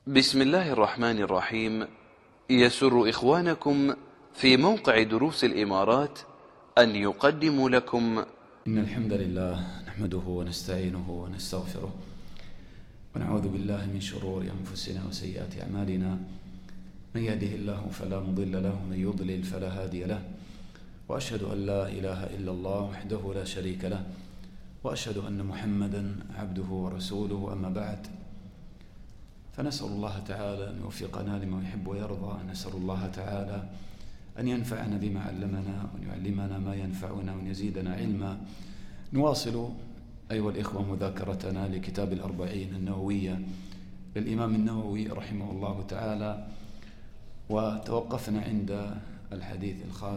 بسم الله الرحمن الرحيم. يسر إخوانكم في موقع دروس الإمارات أن يقدموا لكم إن الحمد لله نحمده ونستعينه ونستغفره ونعوذ بالله من شرور أنفسنا وسيئات أعمالنا. من يهده الله فلا مضل له ومن يضلل فلا هادي له، وأشهد أن لا إله إلا الله وحده لا شريك له، وأشهد أن محمدا عبده ورسوله. أما بعد، فنسأل الله تعالى أن يوفقنا لما يحب ويرضى. نسأل الله تعالى أن ينفعنا بما علمنا وأن يعلمنا ما ينفعنا وأن يزيدنا علما. نواصل أيها الإخوة مذاكرتنا لكتاب الأربعين النووية للإمام النووي رحمه الله تعالى، وتوقفنا عند الحديث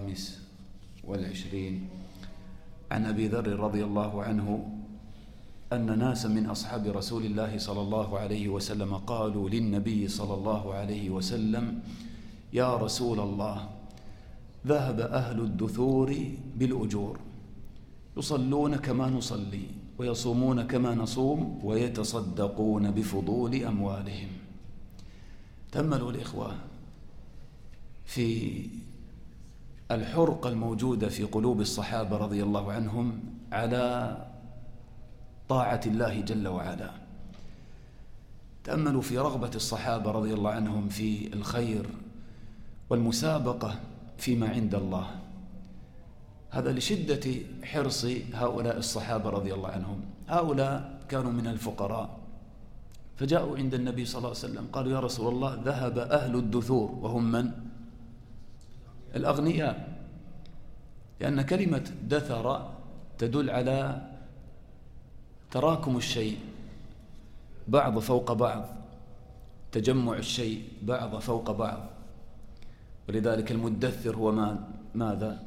25 عن أبي ذر رضي الله عنه أن ناسا من أصحاب رسول الله صلى الله عليه وسلم قالوا للنبي صلى الله عليه وسلم: يا رسول الله، ذهب أهل الدثور بالأجور، يصلون كما نصلي ويصومون كما نصوم ويتصدقون بفضول أموالهم. تأملوا الإخوة في الحرقة الموجودة في قلوب الصحابة رضي الله عنهم على طاعة الله جل وعلا. تأملوا في رغبة الصحابة رضي الله عنهم في الخير والمسابقة فيما عند الله. هذا لشدة حرص هؤلاء الصحابة رضي الله عنهم. هؤلاء كانوا من الفقراء، فجاءوا عند النبي صلى الله عليه وسلم قالوا: يا رسول الله، ذهب أهل الدثور، وهم من؟ الأغنياء، لأن كلمة دثر تدل على تراكم الشيء بعض فوق بعض، تجمع الشيء بعض فوق بعض، ولذلك المدثر هو ماذا؟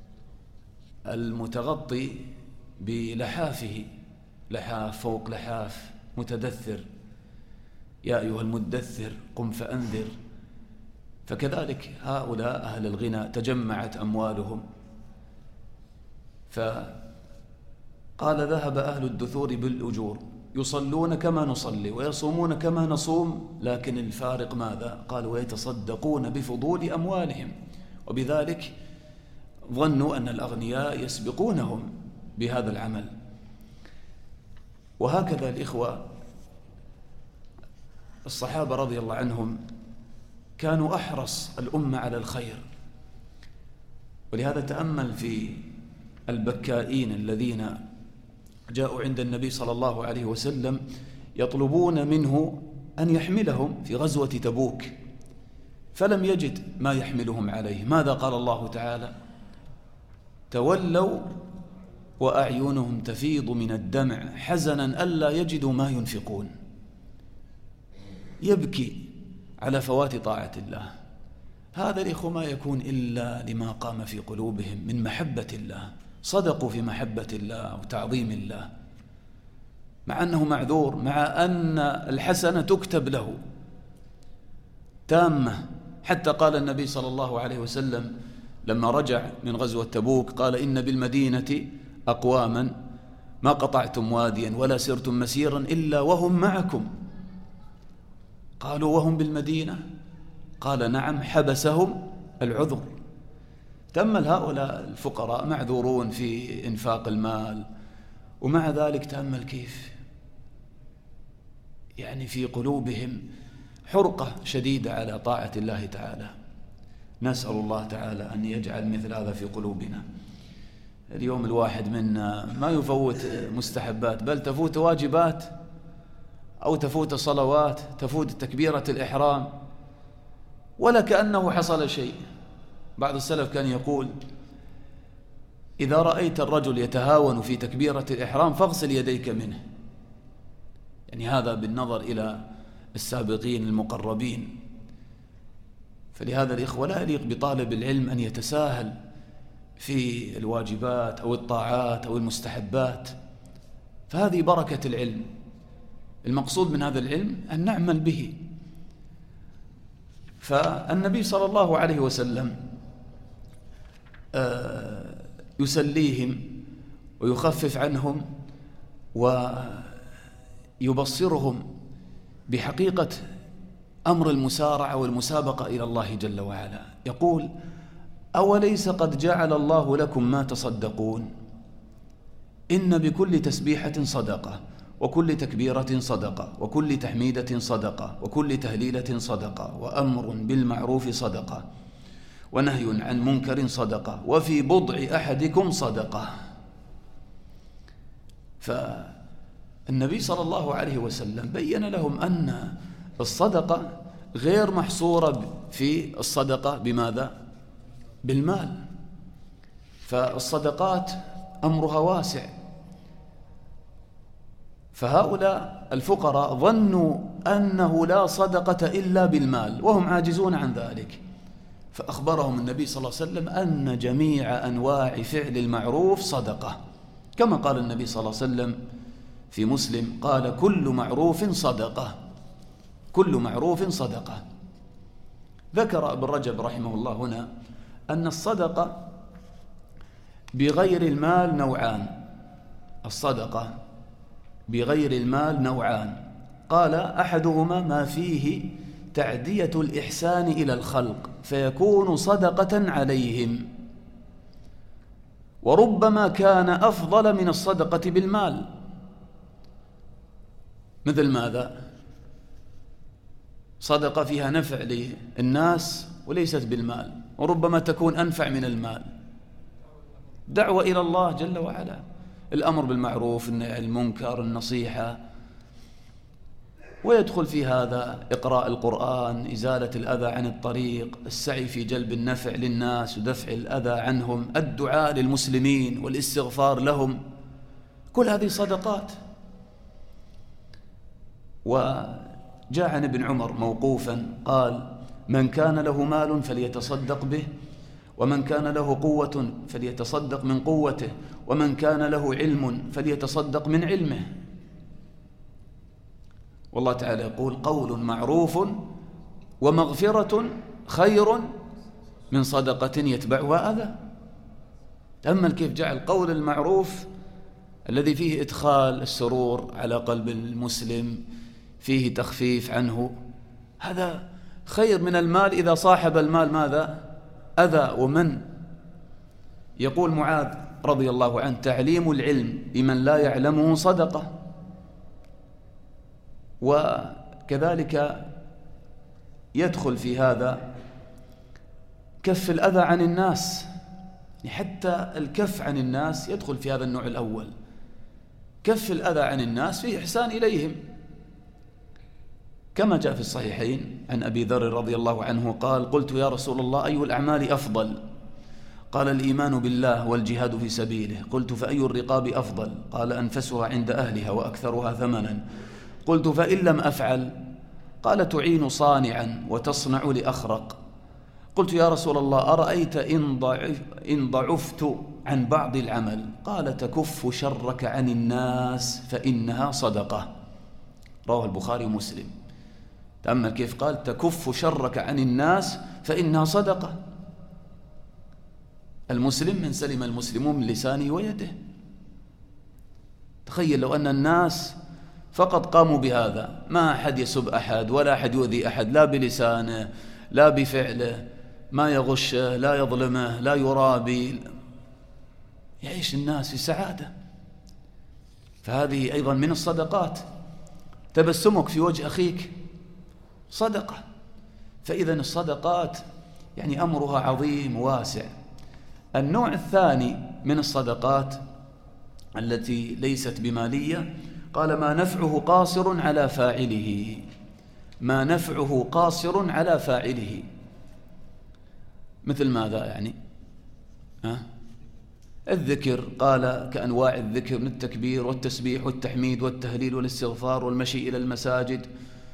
المتغطي بلحافه، لحاف فوق لحاف، متدثر. يا أيها المدثر قم فأنذر. فكذلك هؤلاء أهل الغنى تجمعت أموالهم، فقال: ذهب أهل الدثور بالأجور، يصلون كما نصلي ويصومون كما نصوم، لكن الفارق ماذا؟ قال: ويتصدقون بفضول أموالهم. وبذلك ظنوا أن الأغنياء يسبقونهم بهذا العمل. وهكذا الإخوة الصحابة رضي الله عنهم كانوا أحرص الأمة على الخير. ولهذا تأمل في البكائين الذين جاءوا عند النبي صلى الله عليه وسلم يطلبون منه أن يحملهم في غزوة تبوك، فلم يجد ما يحملهم عليه. ماذا قال الله تعالى؟ تولوا وأعينهم تفيض من الدمع حزنا ألا يجدوا ما ينفقون. يبكي على فوات طاعة الله. هذا الإخوة ما يكون إلا لما قام في قلوبهم من محبة الله، صدقوا في محبة الله وتعظيم الله، مع أنه معذور، مع أن الحسنة تكتب له تامة. حتى قال النبي صلى الله عليه وسلم لما رجع من غزوة تبوك قال: إن بالمدينة أقواما ما قطعتم واديا ولا سرتم مسيرا إلا وهم معكم. قالوا: وهم بالمدينة؟ قال: نعم، حبسهم العذر. تأمل هؤلاء الفقراء معذورون في إنفاق المال، ومع ذلك تأمل كيف يعني في قلوبهم حرقة شديدة على طاعة الله تعالى. نسأل الله تعالى أن يجعل مثل هذا في قلوبنا. اليوم الواحد منا ما يفوت مستحبات، بل تفوت واجبات أو تفوت صلوات، تفوت تكبيرة الإحرام ولا كأنه حصل شيء. بعض السلف كان يقول: إذا رأيت الرجل يتهاون في تكبيرة الإحرام فاغسل يديك منه. يعني هذا بالنظر إلى السابقين المقربين. فلهذا الإخوة لا يليق بطالب العلم أن يتساهل في الواجبات أو الطاعات أو المستحبات، فهذه بركة العلم. المقصود من هذا العلم أن نعمل به. فالنبي صلى الله عليه وسلم يسليهم ويخفف عنهم ويبصرهم بحقيقة أمر المسارعة والمسابقة إلى الله جل وعلا. يقول: أوليس قد جعل الله لكم ما تصدقون؟ إن بكل تسبيحة صدقة، وكل تكبيرة صدقة، وكل تحميدة صدقة، وكل تهليلة صدقة، وأمر بالمعروف صدقة، ونهي عن منكر صدقة، وفي بضع أحدكم صدقة. فالنبي صلى الله عليه وسلم بين لهم أن الصدقة غير محصورة في الصدقة بماذا؟ بالمال. فالصدقات أمرها واسع. فهؤلاء الفقراء ظنوا أنه لا صدقة إلا بالمال، وهم عاجزون عن ذلك. فأخبرهم النبي صلى الله عليه وسلم أن جميع أنواع فعل المعروف صدقة، كما قال النبي صلى الله عليه وسلم في مسلم: قال: كل معروف صدقة، كل معروف صدقة. ذكر ابن رجب رحمه الله هنا أن الصدقة بغير المال نوعان. الصدقة بغير المال نوعان. قال: أحدهما ما فيه تعدية الإحسان إلى الخلق فيكون صدقة عليهم، وربما كان أفضل من الصدقة بالمال. مثل ماذا؟ صدقة فيها نفع للناس وليست بالمال، وربما تكون أنفع من المال. دعوة إلى الله جل وعلا، الأمر بالمعروف، النهي عن المنكر، النصيحة. ويدخل في هذا إقراء القرآن، إزالة الأذى عن الطريق، السعي في جلب النفع للناس ودفع الأذى عنهم، الدعاء للمسلمين والاستغفار لهم. كل هذه صدقات. وجاء عن ابن عمر موقوفا قال: من كان له مال فليتصدق به، ومن كان له قوة فليتصدق من قوته، ومن كان له علم فليتصدق من علمه. والله تعالى يقول: قول معروف ومغفرة خير من صدقة يتبعها أذى. تأمل كيف جعل قول المعروف الذي فيه إدخال السرور على قلب المسلم، فيه تخفيف عنه، هذا خير من المال إذا صاحب المال ماذا؟ أذى ومن. يقول معاذ رضي الله عنه: تعليم العلم لمن لا يعلمه صدقة. وكذلك يدخل في هذا كف الأذى عن الناس، حتى الكف عن الناس يدخل في هذا النوع الأول. كف الأذى عن الناس فيه إحسان إليهم، كما جاء في الصحيحين عن أبي ذر رضي الله عنه قال: قلت يا رسول الله أي الأعمال أفضل؟ قال: الإيمان بالله والجهاد في سبيله. قلت: فأي الرقاب أفضل؟ قال: أنفسها عند أهلها وأكثرها ثمنا. قلت: فإن لم أفعل؟ قال: تعين صانعا وتصنع لأخرق. قلت: يا رسول الله أرأيت إن ضعفت عن بعض العمل؟ قال: تكف شرك عن الناس فإنها صدقة. رواه البخاري ومسلم. تأمل كيف قال: تكف شرك عن الناس فإنها صدقة. المسلم من سلم المسلمون من لسانه ويده. تخيل لو أن الناس فقط قاموا بهذا، ما أحد يسب أحد ولا أحد يؤذي أحد، لا بلسانه لا بفعله، ما يغشه لا يظلمه لا يرابي، يعيش الناس في سعادة. فهذه أيضا من الصدقات. تبسمك في وجه أخيك صدقة. فإذا الصدقات يعني أمرها عظيم واسع. النوع الثاني من الصدقات التي ليست بمالية، قال: ما نفعه قاصر على فاعله. ما نفعه قاصر على فاعله. مثل ماذا يعني؟ الذكر، قال: كأنواع الذكر من التكبير والتسبيح والتحميد والتهليل والاستغفار والمشي إلى المساجد،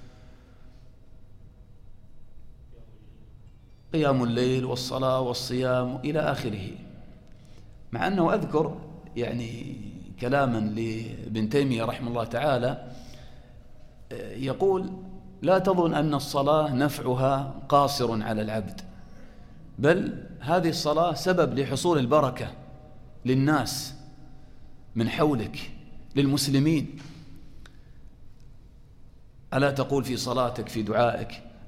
قيام الليل والصلاة والصيام إلى آخره. مع أنه أذكر يعني كلاما لابن تيمية رحمه الله تعالى يقول: لا تظن أن الصلاة نفعها قاصر على العبد، بل هذه الصلاة سبب لحصول البركة للناس من حولك، للمسلمين. ألا تقول في صلاتك في دعائك: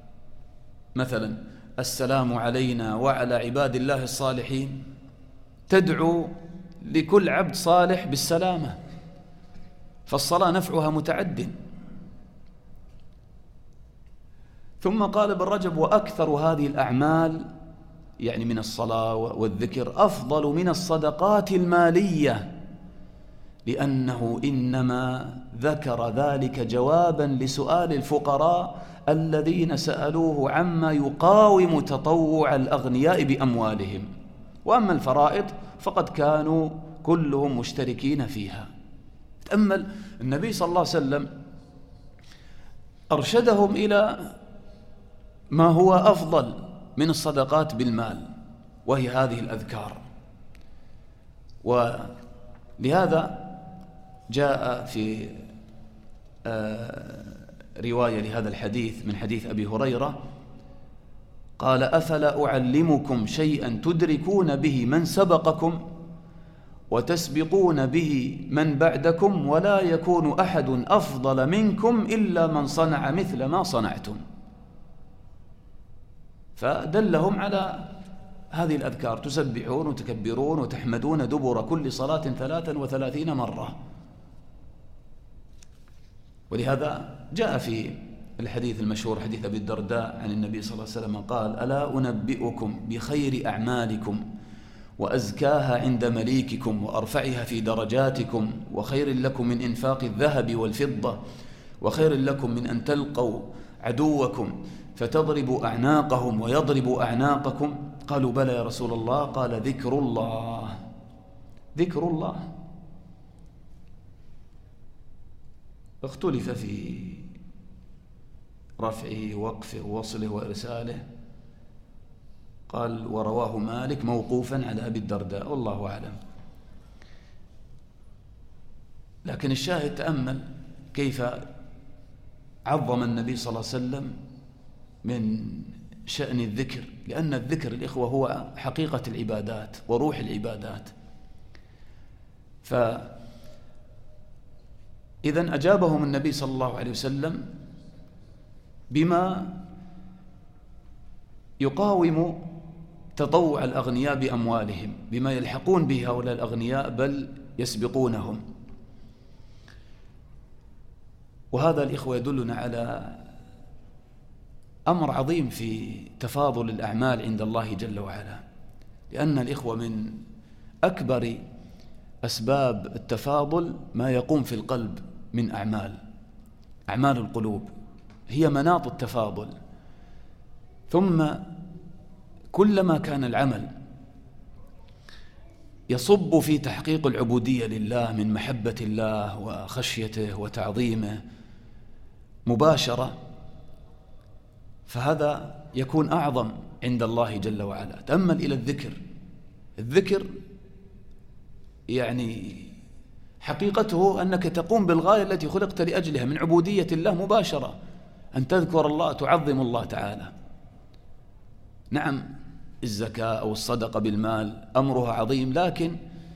مثلا السلام علينا وعلى عباد الله الصالحين، تدعو لكل عبد صالح بالسلامة، فالصلاة نفعها متعد. ثم قال ابن رجب: وأكثر هذه الأعمال، يعني من الصلاة والذكر، أفضل من الصدقات المالية، لأنه إنما ذكر ذلك جوابا لسؤال الفقراء الذين سألوه عما يقاوم تطوع الأغنياء بأموالهم، وأما الفرائض فقد كانوا كلهم مشتركين فيها. تأمل النبي صلى الله عليه وسلم أرشدهم إلى ما هو أفضل من الصدقات بالمال، وهي هذه الأذكار. ولهذا جاء في رواية لهذا الحديث من حديث أبي هريرة قال: أفلا أعلمكم شيئا تدركون به من سبقكم وتسبقون به من بعدكم، ولا يكون أحد أفضل منكم إلا من صنع مثل ما صنعتم. فدلهم على هذه الأذكار: تسبحون وتكبرون وتحمدون دبر كل صلاة 33 مرة. ولهذا جاء في الحديث المشهور حديث أبي الدرداء عن النبي صلى الله عليه وسلم قال: ألا أنبئكم بخير أعمالكم وأزكاها عند مليككم وأرفعها في درجاتكم، وخير لكم من إنفاق الذهب والفضة، وخير لكم من أن تلقوا عدوكم فتضربوا أعناقهم ويضربوا أعناقكم؟ قالوا: بلى يا رسول الله. قال: ذكر الله. ذكر الله. اختلف في رفعه ووقفه ووصله وإرساله. قال: ورواه مالك موقوفا على أبي الدرداء، والله أعلم. لكن الشاهد تأمل كيف عظم النبي صلى الله عليه وسلم من شأن الذكر، لأن الذكر الإخوة هو حقيقة العبادات وروح العبادات. فإذن أجابهم النبي صلى الله عليه وسلم بما يقاوم تطوع الأغنياء بأموالهم، بما يلحقون به هؤلاء الأغنياء بل يسبقونهم. وهذا الإخوة يدلنا على أمر عظيم في تفاضل الأعمال عند الله جل وعلا، لأن الإخوة من أكبر أسباب التفاضل ما يقوم في القلب من أعمال القلوب هي مناط التفاضل. ثم كلما كان العمل يصب في تحقيق العبودية لله من محبة الله وخشيته وتعظيمه مباشرة، فهذا يكون أعظم عند الله جل وعلا. تأمل إلى الذكر يعني حقيقته أنك تقوم بالغاية التي خلقت لأجلها من عبودية الله مباشرة، أن تذكر الله، تعظم الله تعالى. نعم، الزكاة أو الصدقة بالمال أمرها عظيم، لكن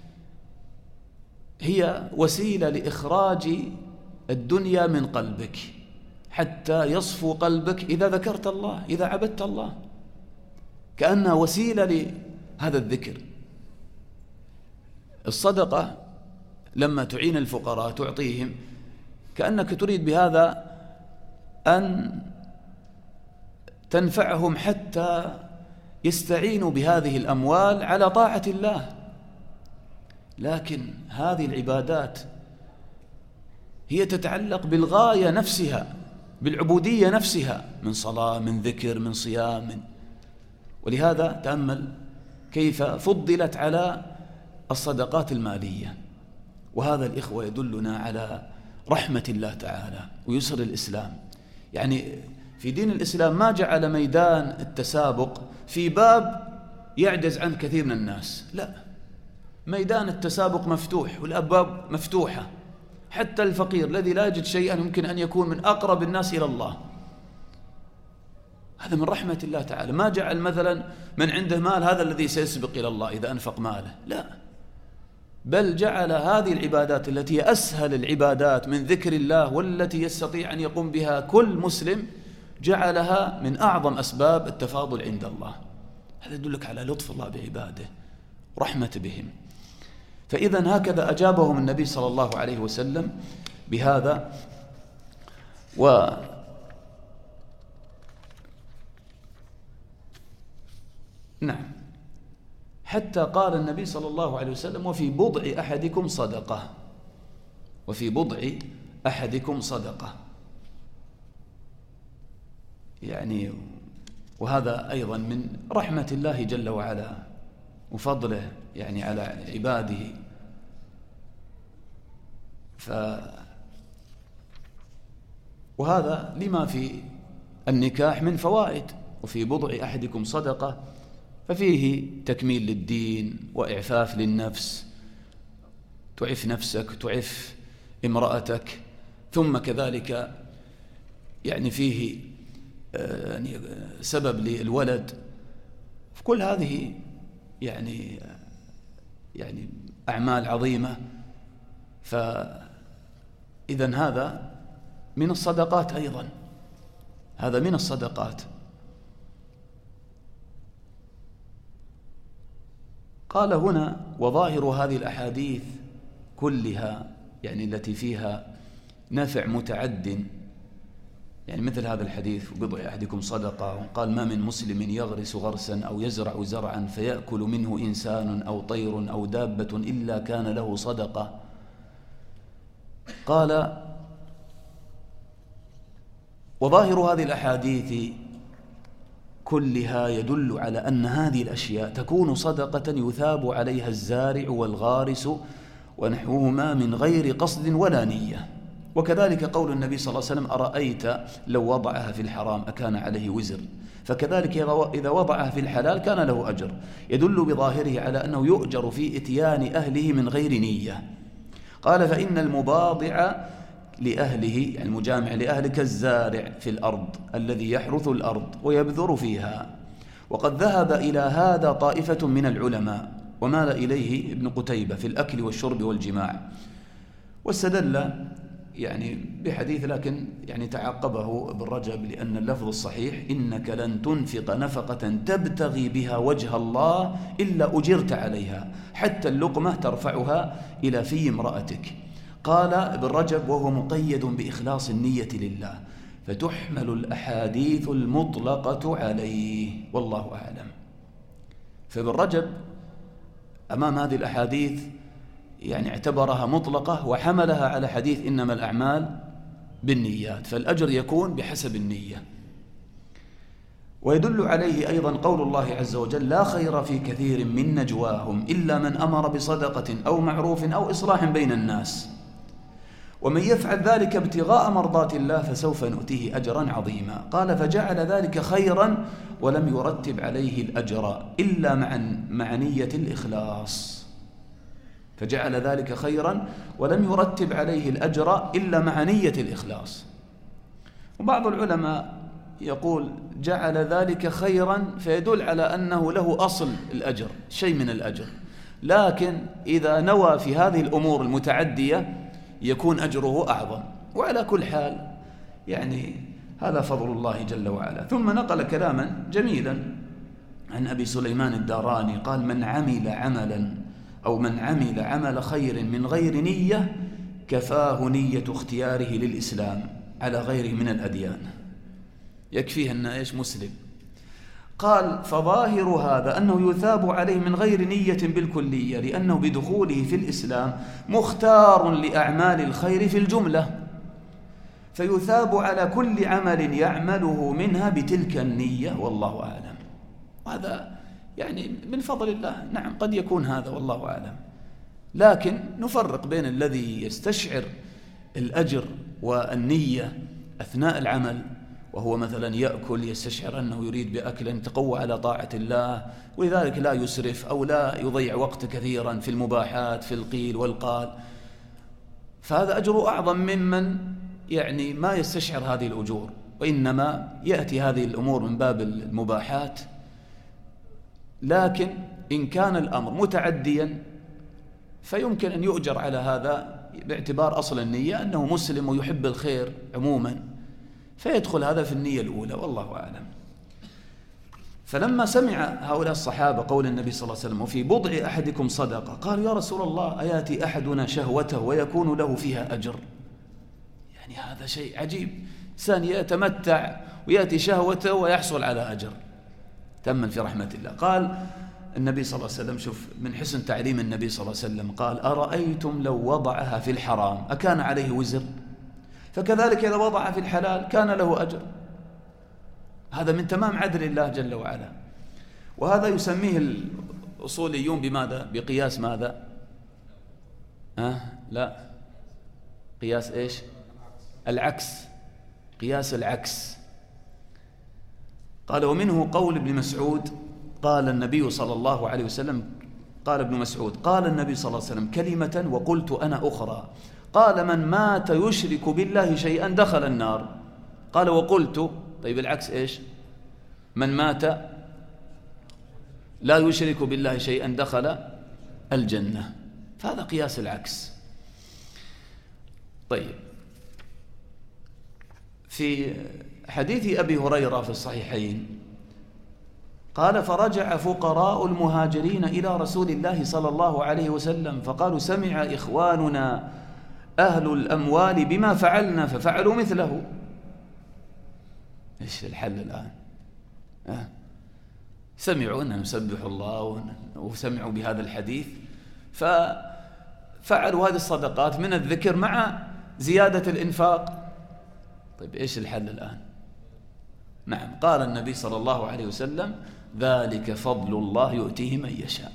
هي وسيلة لإخراج الدنيا من قلبك حتى يصفو قلبك إذا ذكرت الله، إذا عبدت الله، كأنها وسيلة لهذا الذكر. الصدقة لما تعين الفقراء تعطيهم، كأنك تريد بهذا أن تنفعهم حتى يستعينوا بهذه الأموال على طاعة الله. لكن هذه العبادات هي تتعلق بالغاية نفسها، بالعبودية نفسها، من صلاة، من ذكر، من صيام. ولهذا تأمل كيف فضلت على الصدقات المالية. وهذا الإخوة يدلنا على رحمة الله تعالى ويسر الإسلام. يعني في دين الإسلام ما جعل ميدان التسابق في باب يعجز عنه كثير من الناس، لا، ميدان التسابق مفتوح والأبواب مفتوحة، حتى الفقير الذي لا يجد شيئا يمكن أن يكون من أقرب الناس إلى الله. هذا من رحمة الله تعالى. ما جعل مثلا من عنده مال هذا الذي سيسبق إلى الله إذا أنفق ماله، لا، بل جعل هذه العبادات التي هي أسهل العبادات من ذكر الله والتي يستطيع أن يقوم بها كل مسلم جعلها من أعظم أسباب التفاضل عند الله. هذا يدلك على لطف الله بعباده ورحمة بهم. فإذا هكذا أجابهم النبي صلى الله عليه وسلم بهذا. نعم، حتى قال النبي صلى الله عليه وسلم: وفي بضع أحدكم صدقة، وفي بضع أحدكم صدقة. يعني وهذا أيضا من رحمة الله جل وعلا وفضله يعني على عباده. وهذا لما في النكاح من فوائد. وفي بضع أحدكم صدقة، ففيه تكميل للدين وإعفاف للنفس، تعف نفسك تعف امرأتك، ثم كذلك يعني فيه يعني سبب للولد. كل هذه يعني أعمال عظيمة. فإذا هذا من الصدقات أيضا، هذا من الصدقات. قال هنا: وظاهر هذه الأحاديث كلها يعني التي فيها نفع متعد، يعني مثل هذا الحديث: وبضع أحدكم صدقة. وقال: ما من مسلم يغرس غرسا أو يزرع زرعا فيأكل منه إنسان أو طير أو دابة إلا كان له صدقة. قال: وظاهر هذه الأحاديث كلها يدل على أن هذه الأشياء تكون صدقة يثاب عليها الزارع والغارس ونحوهما من غير قصد ولا نية. وكذلك قول النبي صلى الله عليه وسلم: أرأيت لو وضعها في الحرام أكان عليه وزر؟ فكذلك إذا وضعها في الحلال كان له أجر. يدل بظاهره على أنه يؤجر في إتيان أهله من غير نية. قال: فإن المباضع لأهله يعني المجامع لأهله كالزارع في الأرض الذي يحرث الأرض ويبذر فيها. وقد ذهب إلى هذا طائفة من العلماء، ومال إليه ابن قتيبة في الأكل والشرب والجماع. واستدل يعني بحديث لكن يعني تعقبه ابن رجب، لأن اللفظ الصحيح: إنك لن تنفق نفقة تبتغي بها وجه الله إلا أجرت عليها حتى اللقمة ترفعها إلى في امرأتك. قال ابن رجب: وهو مقيد بإخلاص النية لله، فتحمل الأحاديث المطلقة عليه، والله أعلم. فابن رجب أمام هذه الأحاديث يعني اعتبرها مطلقة وحملها على حديث إنما الأعمال بالنيات، فالأجر يكون بحسب النية. ويدل عليه أيضا قول الله عز وجل: لا خير في كثير من نجواهم إلا من أمر بصدقة أو معروف أو إصلاح بين الناس، ومن يفعل ذلك ابتغاء مرضات الله فسوف نؤتيه أجرا عظيما. قال: فجعل ذلك خيرا ولم يرتب عليه الأجر إلا مع نية الإخلاص. فجعل ذلك خيرا ولم يرتب عليه الأجر إلا مع نية الإخلاص. وبعض العلماء يقول: جعل ذلك خيرا فيدل على أنه له أصل الأجر، شيء من الأجر، لكن إذا نوى في هذه الأمور المتعدية يكون أجره أعظم. وعلى كل حال يعني هذا فضل الله جل وعلا. ثم نقل كلاما جميلا عن أبي سليمان الداراني قال: من عمل عمل خير من غير نية كفاه نية اختياره للإسلام على غيره من الأديان، يكفيه أنه إيش مسلم. قال: فظاهر هذا أنه يثاب عليه من غير نية بالكلية، لأنه بدخوله في الإسلام مختار لأعمال الخير في الجملة، فيثاب على كل عمل يعمله منها بتلك النية، والله أعلم. وهذا يعني من فضل الله. نعم قد يكون هذا والله أعلم، لكن نفرق بين الذي يستشعر الأجر والنية أثناء العمل، وهو مثلا يأكل يستشعر أنه يريد بأكل يتقوى على طاعة الله، ولذلك لا يسرف أو لا يضيع وقت كثيرا في المباحات في القيل والقال، فهذا أجر أعظم ممن يعني ما يستشعر هذه الأجور، وإنما يأتي هذه الأمور من باب المباحات. لكن إن كان الأمر متعديا فيمكن أن يؤجر على هذا باعتبار أصل النية أنه مسلم ويحب الخير عموما، فيدخل هذا في النية الأولى، والله أعلم. فلما سمع هؤلاء الصحابة قول النبي صلى الله عليه وسلم وفي بضع أحدكم صدقة، قالوا يا رسول الله أياتي أحدنا شهوته ويكون له فيها أجر؟ يعني هذا شيء عجيب، إنسان يتمتع ويأتي شهوته ويحصل على أجر. تأمل في رحمة الله. قال النبي صلى الله عليه وسلم، شوف من حسن تعليم النبي صلى الله عليه وسلم، قال أرأيتم لو وضعها في الحرام أكان عليه وزر؟ فكذلك إذا وضعها في الحلال كان له أجر. هذا من تمام عدل الله جل وعلا. وهذا يسميه الأصوليون بماذا؟ بقياس ماذا؟ لا، قياس إيش؟ العكس، قياس العكس. قال ومنه قول ابن مسعود، قال النبي صلى الله عليه وسلم، قال ابن مسعود قال النبي صلى الله عليه وسلم كلمة وقلت أنا أخرى، قال من مات يشرك بالله شيئا دخل النار. قال وقلت، طيب العكس إيش؟ من مات لا يشرك بالله شيئا دخل الجنة. فهذا قياس العكس. طيب، في حديث أبي هريرة في الصحيحين قال فرجع فقراء المهاجرين إلى رسول الله صلى الله عليه وسلم فقالوا سمع إخواننا أهل الأموال بما فعلنا ففعلوا مثله. إيش الحل الآن؟ سمعوا أن نسبح الله وسمعوا بهذا الحديث ففعلوا هذه الصدقات من الذكر مع زيادة الإنفاق. طيب إيش الحل الآن؟ نعم، قال النبي صلى الله عليه وسلم ذلك فضل الله يؤتيه من يشاء.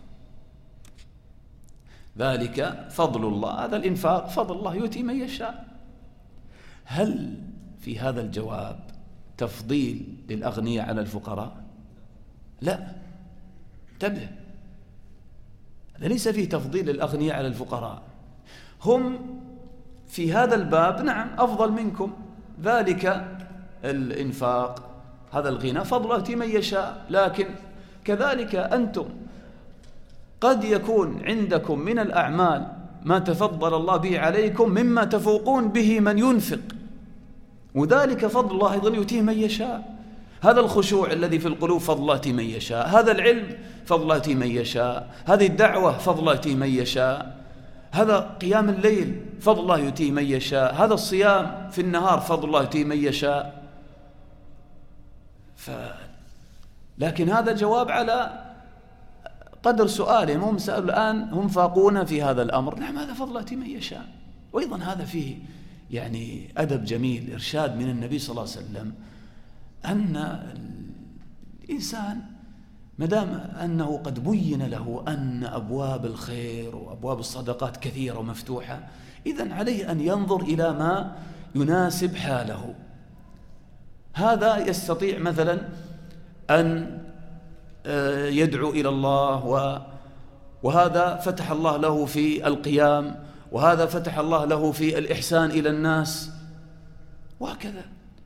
ذلك فضل الله، هذا الإنفاق فضل الله يؤتيه من يشاء. هل في هذا الجواب تفضيل للأغنياء على الفقراء؟ لا، انتبه، هذا ليس فيه تفضيل للأغنياء على الفقراء. هم في هذا الباب نعم أفضل منكم. ذلك الإنفاق، هذا الغنى فضل يؤتي من يشاء، لكن كذلك أنتم قد يكون عندكم من الأعمال ما تفضل الله به عليكم مما تفوقون به من ينفق، وذلك فضل الله أيضا يؤتيه من يشاء. هذا الخشوع الذي في القلوب فضل الله يؤتيه من يشاء، هذا العلم فضل الله يؤتيه من يشاء، هذه الدعوة فضل الله يؤتيه من يشاء، هذا قيام الليل فضل الله يؤتيه من يشاء، هذا الصيام في النهار فضل الله يؤتيه من يشاء. لكن هذا جواب على قدر سؤالهم. هم سألوا الآن، هم فاقون في هذا الأمر، نعم هذا فضل يؤتيه من يشاء. وأيضا هذا فيه يعني أدب جميل، إرشاد من النبي صلى الله عليه وسلم أن الإنسان مدام أنه قد بين له أن أبواب الخير وأبواب الصدقات كثيرة ومفتوحة، إذن عليه أن ينظر إلى ما يناسب حاله. هذا يستطيع مثلا أن يدعو إلى الله، وهذا فتح الله له في القيام، وهذا فتح الله له في الإحسان إلى الناس، وهكذا.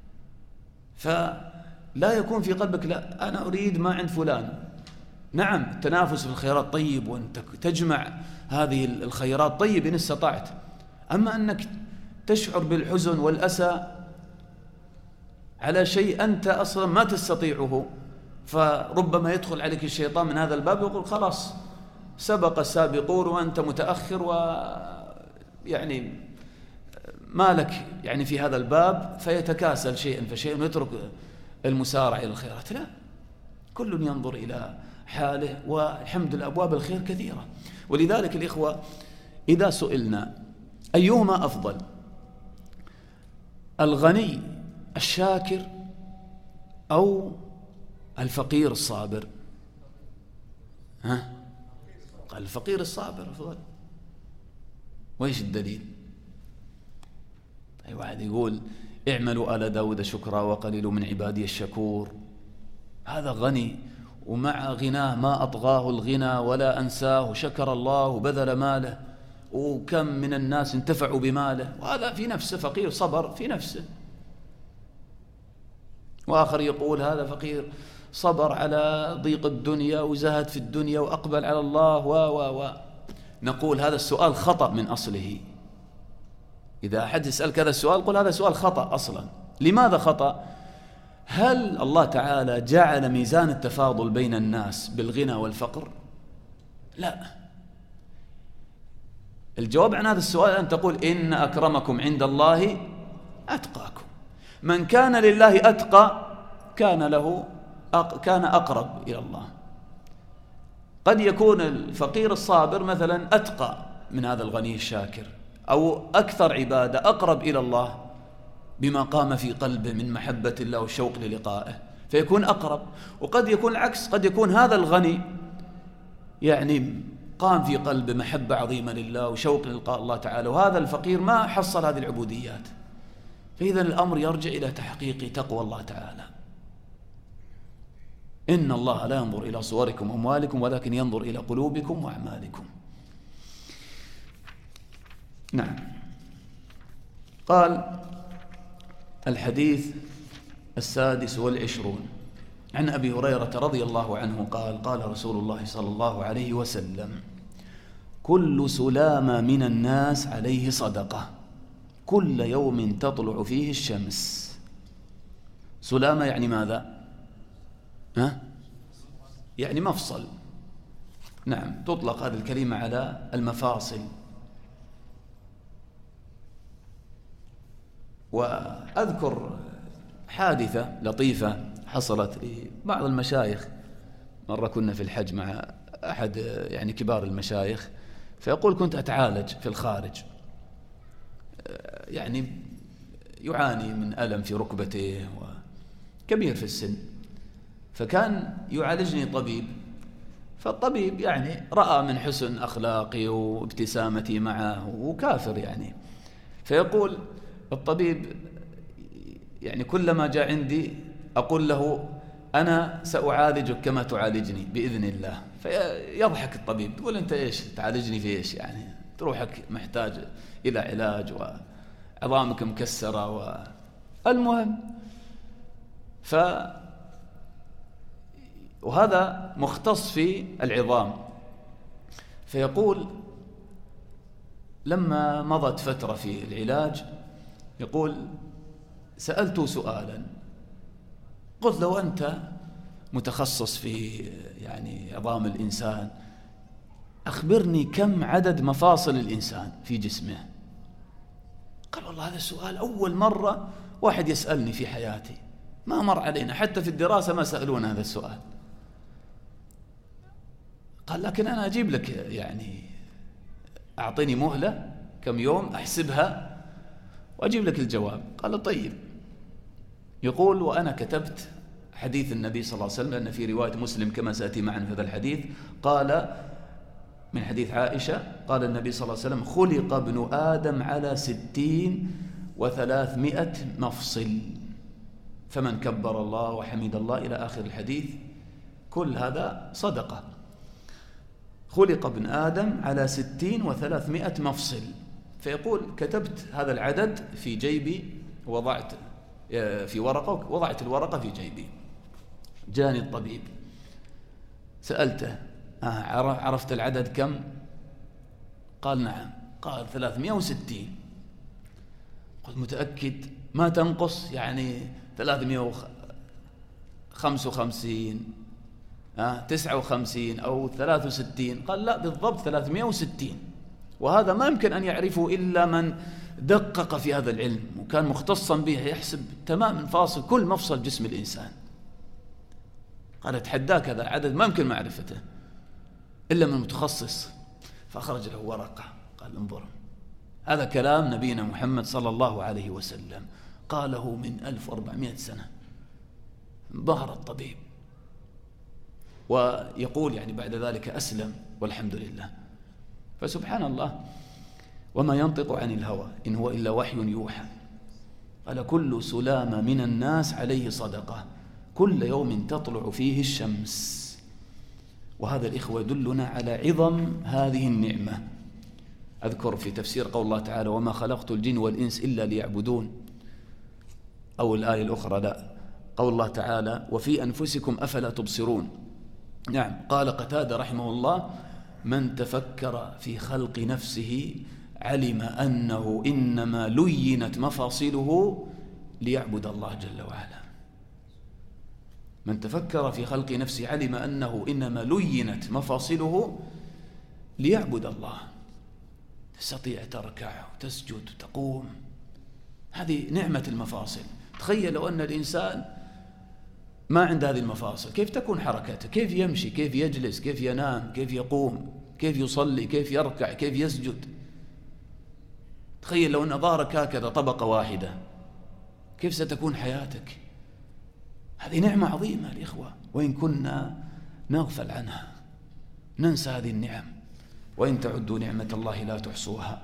فلا يكون في قلبك لا أنا أريد ما عند فلان. نعم التنافس في الخيرات طيب، وأن تجمع هذه الخيرات طيب إن استطعت، أما أنك تشعر بالحزن والأسى على شيء أنت أصلا ما تستطيعه، فربما يدخل عليك الشيطان من هذا الباب ويقول خلاص سبق السابقون وأنت متأخر، ويعني ما لك يعني في هذا الباب، فيتكاسل شيئا فشيئا ويترك المسارع إلى الخيرات. لا، كل ينظر إلى حاله، والحمد لله أبواب الخير كثيرة. ولذلك الإخوة إذا سئلنا أيهما أفضل، الغني الشاكر أو الفقير الصابر؟ قال الفقير الصابر أفضل. وإيش الدليل؟ أي واحد يقول اعملوا آل داود شكرا وقليل من عبادي الشكور، هذا غني ومع غناه ما أطغاه الغنى ولا أنساه، شكر الله وبذل ماله، وكم من الناس انتفعوا بماله، وهذا في نفسه فقير صبر في نفسه. وآخر يقول هذا فقير صبر على ضيق الدنيا وزهد في الدنيا وأقبل على الله نقول هذا السؤال خطأ من أصله. إذا أحد يسألك هذا السؤال قل هذا سؤال خطأ أصلا. لماذا خطأ؟ هل الله تعالى جعل ميزان التفاضل بين الناس بالغنى والفقر؟ لا. الجواب عن هذا السؤال أن تقول إن أكرمكم عند الله أتقاكم. من كان لله أتقى كان أقرب إلى الله. قد يكون الفقير الصابر مثلا أتقى من هذا الغني الشاكر، أو أكثر عبادة، أقرب إلى الله بما قام في قلبه من محبة الله والشوق للقائه، فيكون أقرب. وقد يكون العكس، قد يكون هذا الغني يعني قام في قلبه محبة عظيمة لله وشوق للقاء الله تعالى، وهذا الفقير ما حصل هذه العبوديات. فإذا الأمر يرجع إلى تحقيق تقوى الله تعالى. إن الله لا ينظر إلى صوركم وأموالكم ولكن ينظر إلى قلوبكم وأعمالكم. نعم. قال الحديث 26 عن أبي هريرة رضي الله عنه قال قال رسول الله صلى الله عليه وسلم: كل سلامة من الناس عليه صدقة كل يوم تطلع فيه الشمس. سلامة يعني ماذا؟ يعني مفصل. نعم، تطلق هذه الكلمة على المفاصل. وأذكر حادثة لطيفة حصلت لبعض المشايخ. مرة كنا في الحج مع أحد يعني كبار المشايخ، فيقول كنت أتعالج في الخارج، يعني يعاني من ألم في ركبته وكبير في السن، فكان يعالجني طبيب. فالطبيب يعني رأى من حسن أخلاقي وابتسامتي معه وكافر يعني، فيقول الطبيب يعني كلما جاء عندي أقول له أنا سأعالجك كما تعالجني بإذن الله. فيضحك الطبيب، تقول أنت إيش تعالجني في إيش يعني؟ تروحك محتاج إلى علاج وعظامك مكسرة المهم. وهذا مختص في العظام. فيقول لما مضت فترة في العلاج يقول سألته سؤالا، قلت له أنت متخصص في يعني عظام الإنسان، أخبرني كم عدد مفاصل الإنسان في جسمه؟ قال والله هذا السؤال أول مرة واحد يسألني في حياتي، ما مر علينا حتى في الدراسة ما سألونا هذا السؤال. قال لكن أنا أجيب لك يعني أعطيني مهلة كم يوم أحسبها وأجيب لك الجواب. قال طيب. يقول وأنا كتبت حديث النبي صلى الله عليه وسلم، لأن في رواية مسلم كما سأتي معنا في هذا الحديث قال من حديث عائشة قال النبي صلى الله عليه وسلم: خلق ابن آدم على 60 و300 مفصل، فمن كبر الله وحمد الله إلى آخر الحديث. كل هذا صدقة. خلق ابن آدم على 60 و300 مفصل. فيقول كتبت هذا العدد في جيبي، وضعت في ورقة، وضعت الورقة في جيبي. جاني الطبيب سألته عرفت العدد كم؟ قال نعم. قال 360. قلت متأكد ما تنقص يعني 355 59 أو 63؟ قال لا بالضبط 360. وهذا ما يمكن أن يعرفه إلا من دقق في هذا العلم وكان مختصا به، يحسب تمام فاصل كل مفصل جسم الإنسان. قال اتحداك هذا عدد ما يمكن معرفته إلا من متخصص. فأخرج له ورقة قال انظر، هذا كلام نبينا محمد صلى الله عليه وسلم قاله من 1400 سنة. انبهر الطبيب، ويقول يعني بعد ذلك أسلم والحمد لله. فسبحان الله، وما ينطق عن الهوى إن هو إلا وحي يوحى. قال كل سلامة من الناس عليه صدقة كل يوم تطلع فيه الشمس. وهذا الإخوة يدلنا على عظم هذه النعمة. أذكر في تفسير قول الله تعالى: وما خلقت الجن والإنس إلا ليعبدون، أو الآية الأخرى لا، قول الله تعالى: وفي أنفسكم أفلا تبصرون. نعم. قال قتادة رحمه الله: من تفكر في خلق نفسه علم أنه إنما لينت مفاصله ليعبد الله جل وعلا. من تفكر في خلق نفسه علم أنه إنما لينت مفاصله ليعبد الله. تستطيع تركع وتسجد وتقوم، هذه نعمة المفاصل. تخيل لو أن الإنسان ما عند هذه المفاصل، كيف تكون حركته؟ كيف يمشي؟ كيف يجلس؟ كيف ينام؟ كيف يقوم؟ كيف يصلي؟ كيف يركع؟ كيف يسجد؟ تخيل لو أن ظهرك هكذا طبقة واحدة، كيف ستكون حياتك؟ هذه نعمة عظيمة الإخوة، وإن كنا نغفل عنها، ننسى هذه النعم، وإن تعدوا نعمة الله لا تحصوها.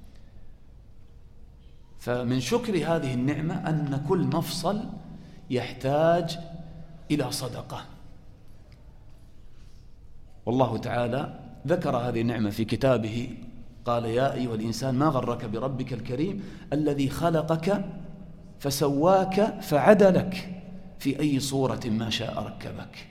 فمن شكر هذه النعمة أن كل مفصل يحتاج إلى صدقة. والله تعالى ذكر هذه النعمة في كتابه، قال: يا أيها الإنسان ما غرك بربك الكريم الذي خلقك فسواك فعدلك في أي صورة ما شاء ركبك.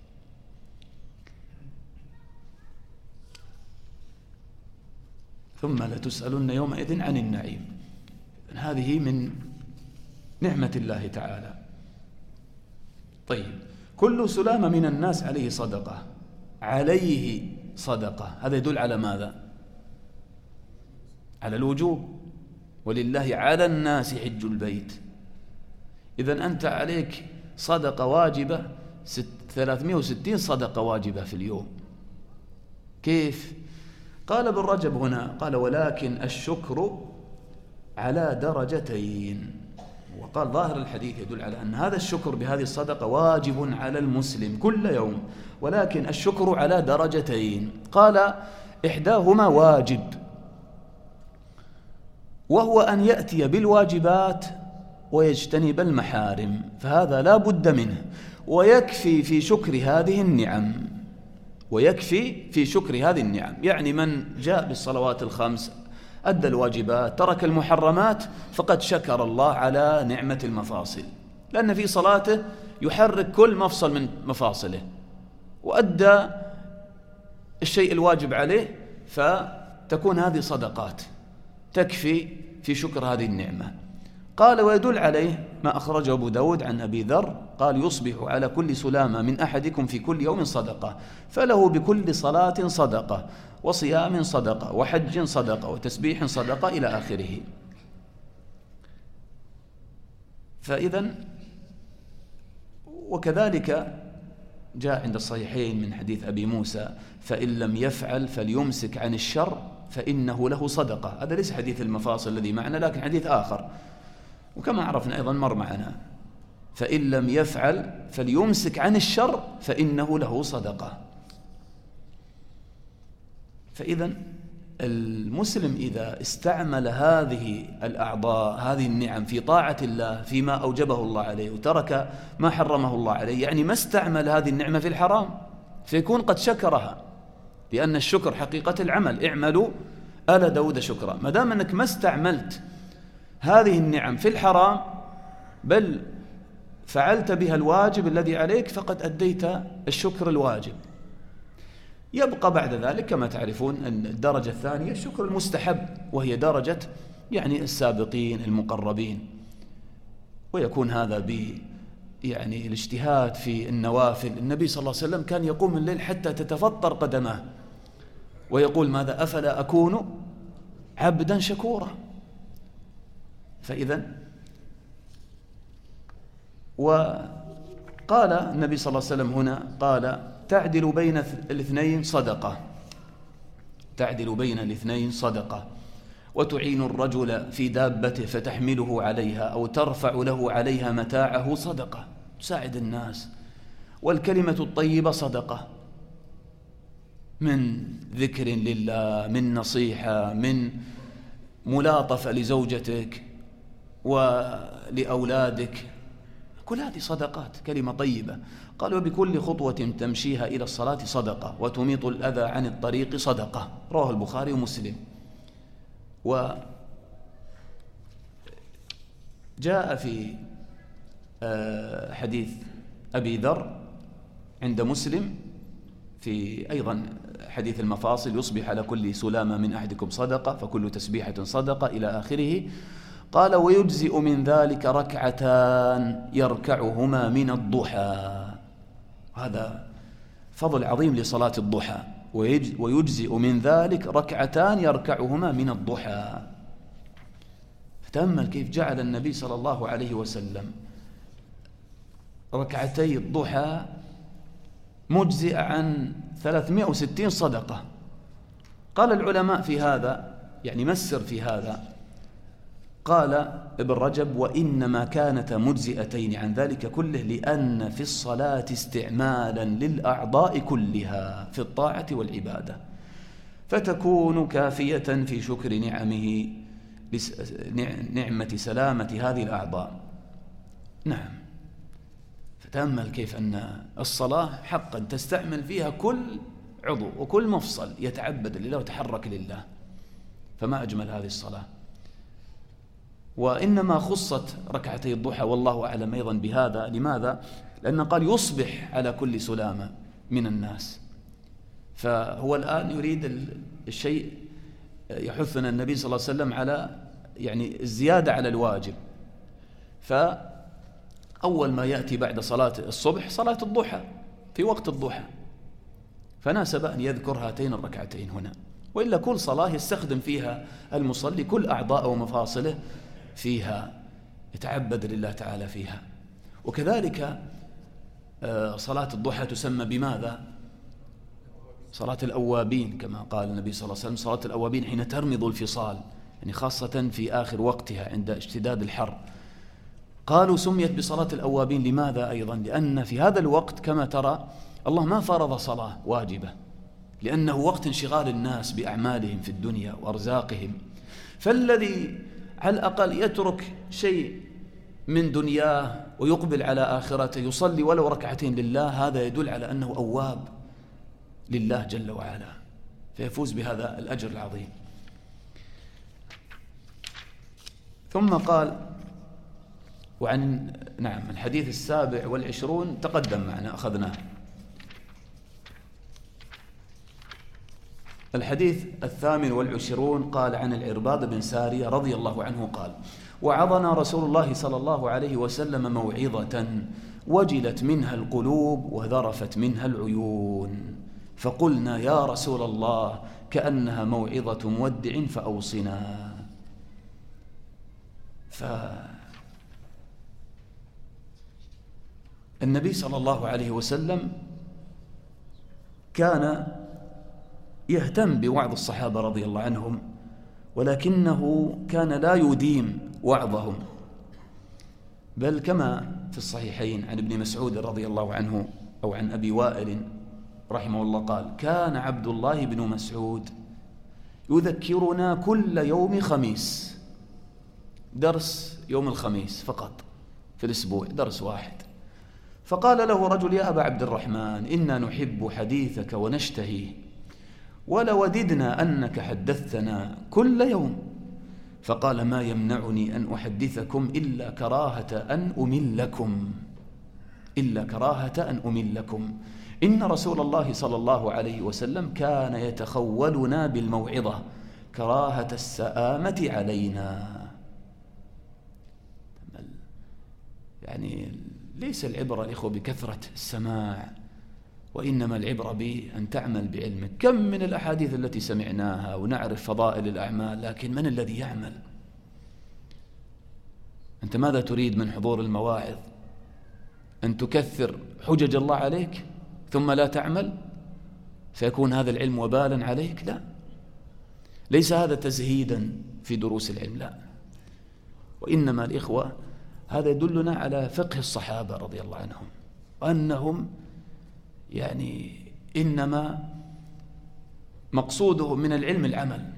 ثم لتسألن يومئذ عن النعيم. هذه من نعمة الله تعالى. طيب، كل سلامة من الناس عليه صدقة، عليه صدقة، هذا يدل على ماذا؟ على الوجوب. ولله على الناس حج البيت. إذن أنت عليك صدقة واجبة 360 صدقة واجبة في اليوم. كيف؟ قال ابن رجب هنا، قال: ولكن الشكر على درجتين. وقال ظاهر الحديث يدل على أن هذا الشكر بهذه الصدقة واجب على المسلم كل يوم، ولكن الشكر على درجتين. قال: إحداهما واجب، وهو أن يأتي بالواجبات ويجتنب المحارم، فهذا لا بد منه، ويكفي في شكر هذه النعم. ويكفي في شكر هذه النعم، يعني من جاء بالصلوات الخمس، أدى الواجبات، ترك المحرمات، فقد شكر الله على نعمة المفاصل، لأن في صلاته يحرك كل مفصل من مفاصله، وأدى الشيء الواجب عليه، فتكون هذه صدقات تكفي في شكر هذه النعمة. قال: ويدل عليه ما أخرجه أبو داود عن أبي ذر قال: يصبح على كل سلامة من أحدكم في كل يوم صدقة، فله بكل صلاة صدقة، وصيام صدقة، وحج صدقة، وتسبيح صدقة، إلى آخره. فإذن وكذلك جاء عند الصحيحين من حديث أبي موسى: فإن لم يفعل فليمسك عن الشر فإنه له صدقة. هذا ليس حديث المفاصل الذي معنا، لكن حديث آخر، وكما عرفنا أيضا مر معنا: فإن لم يفعل فليمسك عن الشر فإنه له صدقة. فإذا المسلم إذا استعمل هذه الأعضاء، هذه النعم، في طاعة الله فيما أوجبه الله عليه، وترك ما حرمه الله عليه، يعني ما استعمل هذه النعمة في الحرام، فيكون قد شكرها، لأن الشكر حقيقة العمل. اعملوا آل داود شكرا. ما دام أنك ما استعملت هذه النعم في الحرام، بل فعلت بها الواجب الذي عليك، فقد أديت الشكر الواجب. يبقى بعد ذلك كما تعرفون أن الدرجة الثانية الشكر المستحب، وهي درجة يعني السابقين المقربين، ويكون هذا يعني الاجتهاد في النوافل. النبي صلى الله عليه وسلم كان يقوم الليل حتى تتفطر قدماه، ويقول: ماذا؟ أفلا أكون عبدا شكورا. فإذا وقال النبي صلى الله عليه وسلم هنا، قال: تعدل بين الاثنين صدقة، تعدل بين الاثنين صدقة، وتعين الرجل في دابته فتحمله عليها أو ترفع له عليها متاعه صدقة، تساعد الناس. والكلمة الطيبة صدقة، من ذكر لله، من نصيحة، من ملاطفة لزوجتك ولأولادك، كل هذه صدقات، كلمة طيبة. قال: وبكل خطوة تمشيها إلى الصلاة صدقة، وتميط الأذى عن الطريق صدقة. رواه البخاري ومسلم. وجاء في حديث أبي ذر عند مسلم في أيضا حديث المفاصل: يصبح على كل سلامة من أحدكم صدقة، فكل تسبيحة صدقة، إلى آخره. قال: ويجزئ من ذلك ركعتان يركعهما من الضحى. هذا فضل عظيم لصلاة الضحى. ويجزئ من ذلك ركعتان يركعهما من الضحى. فتأمل كيف جعل النبي صلى الله عليه وسلم ركعتي الضحى مجزئ عن 360 صدقة. قال العلماء في هذا، يعني مسر في هذا، قال ابن رجب: وإنما كانتا مجزئتين عن ذلك كله لأن في الصلاة استعمالا للأعضاء كلها في الطاعة والعبادة، فتكون كافية في شكر نعمه نعمة سلامة هذه الأعضاء. نعم، فتأمل كيف أن الصلاة حقا تستعمل فيها كل عضو وكل مفصل يتعبد لله وتحرك لله، فما أجمل هذه الصلاة. وإنما خصت ركعتي الضحى والله أعلم أيضا بهذا. لماذا؟ لأنه قال: يصبح على كل سلامة من الناس. فهو الآن يريد الشيء، يحثنا النبي صلى الله عليه وسلم على يعني الزيادة على الواجب. فأول ما يأتي بعد صلاة الصبح صلاة الضحى في وقت الضحى، فناسب أن يذكر هاتين الركعتين هنا. وإلا كل صلاة يستخدم فيها المصلي كل أعضاء ومفاصله فيها، يتعبد لله تعالى فيها. وكذلك صلاة الضحى تسمى بماذا؟ صلاة الأوابين، كما قال النبي صلى الله عليه وسلم: صلاة الأوابين حين ترمض الفصال، يعني خاصة في آخر وقتها عند اشتداد الحر. قالوا سميت بصلاة الأوابين لماذا أيضا؟ لأن في هذا الوقت كما ترى الله ما فرض صلاة واجبة، لأنه وقت انشغال الناس بأعمالهم في الدنيا وأرزاقهم. فالذي على الأقل يترك شيء من دنياه ويقبل على آخرته، يصلي ولو ركعتين لله، هذا يدل على أنه أواب لله جل وعلا، فيفوز بهذا الأجر العظيم. ثم قال: وعن الحديث 27 تقدم معنا أخذناه. الحديث 28 قال: عن العرباض بن سارية رضي الله عنه قال: وعظنا رسول الله صلى الله عليه وسلم موعظة وجلت منها القلوب وذرفت منها العيون، فقلنا: يا رسول الله كأنها موعظة مودع فأوصنا. فالنبي صلى الله عليه وسلم كان يهتم بوعظ الصحابة رضي الله عنهم، ولكنه كان لا يديم وعظهم، بل كما في الصحيحين عن ابن مسعود رضي الله عنه أو عن أبي وائل رحمه الله قال: كان عبد الله بن مسعود يذكرنا كل يوم خميس، درس يوم الخميس فقط في الأسبوع، درس واحد. فقال له رجل: يا أبا عبد الرحمن، إنا نحب حديثك ونشتهيه، ولوددنا أنك حدثتنا كل يوم. فقال: ما يمنعني أن أحدثكم إلا كراهة أن أملكم، إن رسول الله صلى الله عليه وسلم كان يتخولنا بالموعظة كراهة السآمة علينا. يعني ليس العبرة الإخوة بكثرة السماع، وإنما العبرة بأن تعمل بعلمك. كم من الأحاديث التي سمعناها ونعرف فضائل الأعمال، لكن من الذي يعمل؟ أنت ماذا تريد من حضور المواعظ؟ أن تكثر حجج الله عليك ثم لا تعمل، فيكون هذا العلم وبالا عليك؟ لا، ليس هذا تزهيدا في دروس العلم، لا، وإنما الإخوة هذا يدلنا على فقه الصحابة رضي الله عنهم، وأنهم يعني إنما مقصودهم من العلم العمل.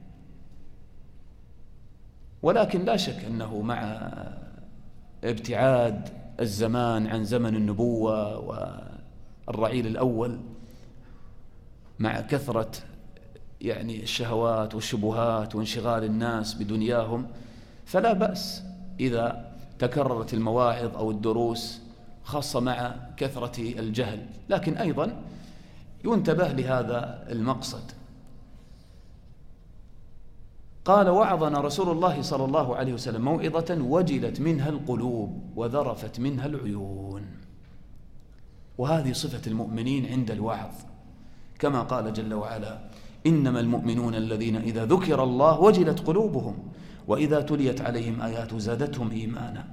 ولكن لا شك أنه مع ابتعاد الزمان عن زمن النبوة والرعيل الأول، مع كثرة يعني الشهوات والشبهات وانشغال الناس بدنياهم، فلا بأس إذا تكررت المواعظ أو الدروس، خاصة مع كثرة الجهل، لكن أيضا ينتبه لهذا المقصد. قال: وعظنا رسول الله صلى الله عليه وسلم موعظة وجلت منها القلوب وذرفت منها العيون. وهذه صفة المؤمنين عند الوعظ، كما قال جل وعلا: إنما المؤمنون الذين إذا ذكر الله وجلت قلوبهم وإذا تليت عليهم آيات زادتهم إيمانا.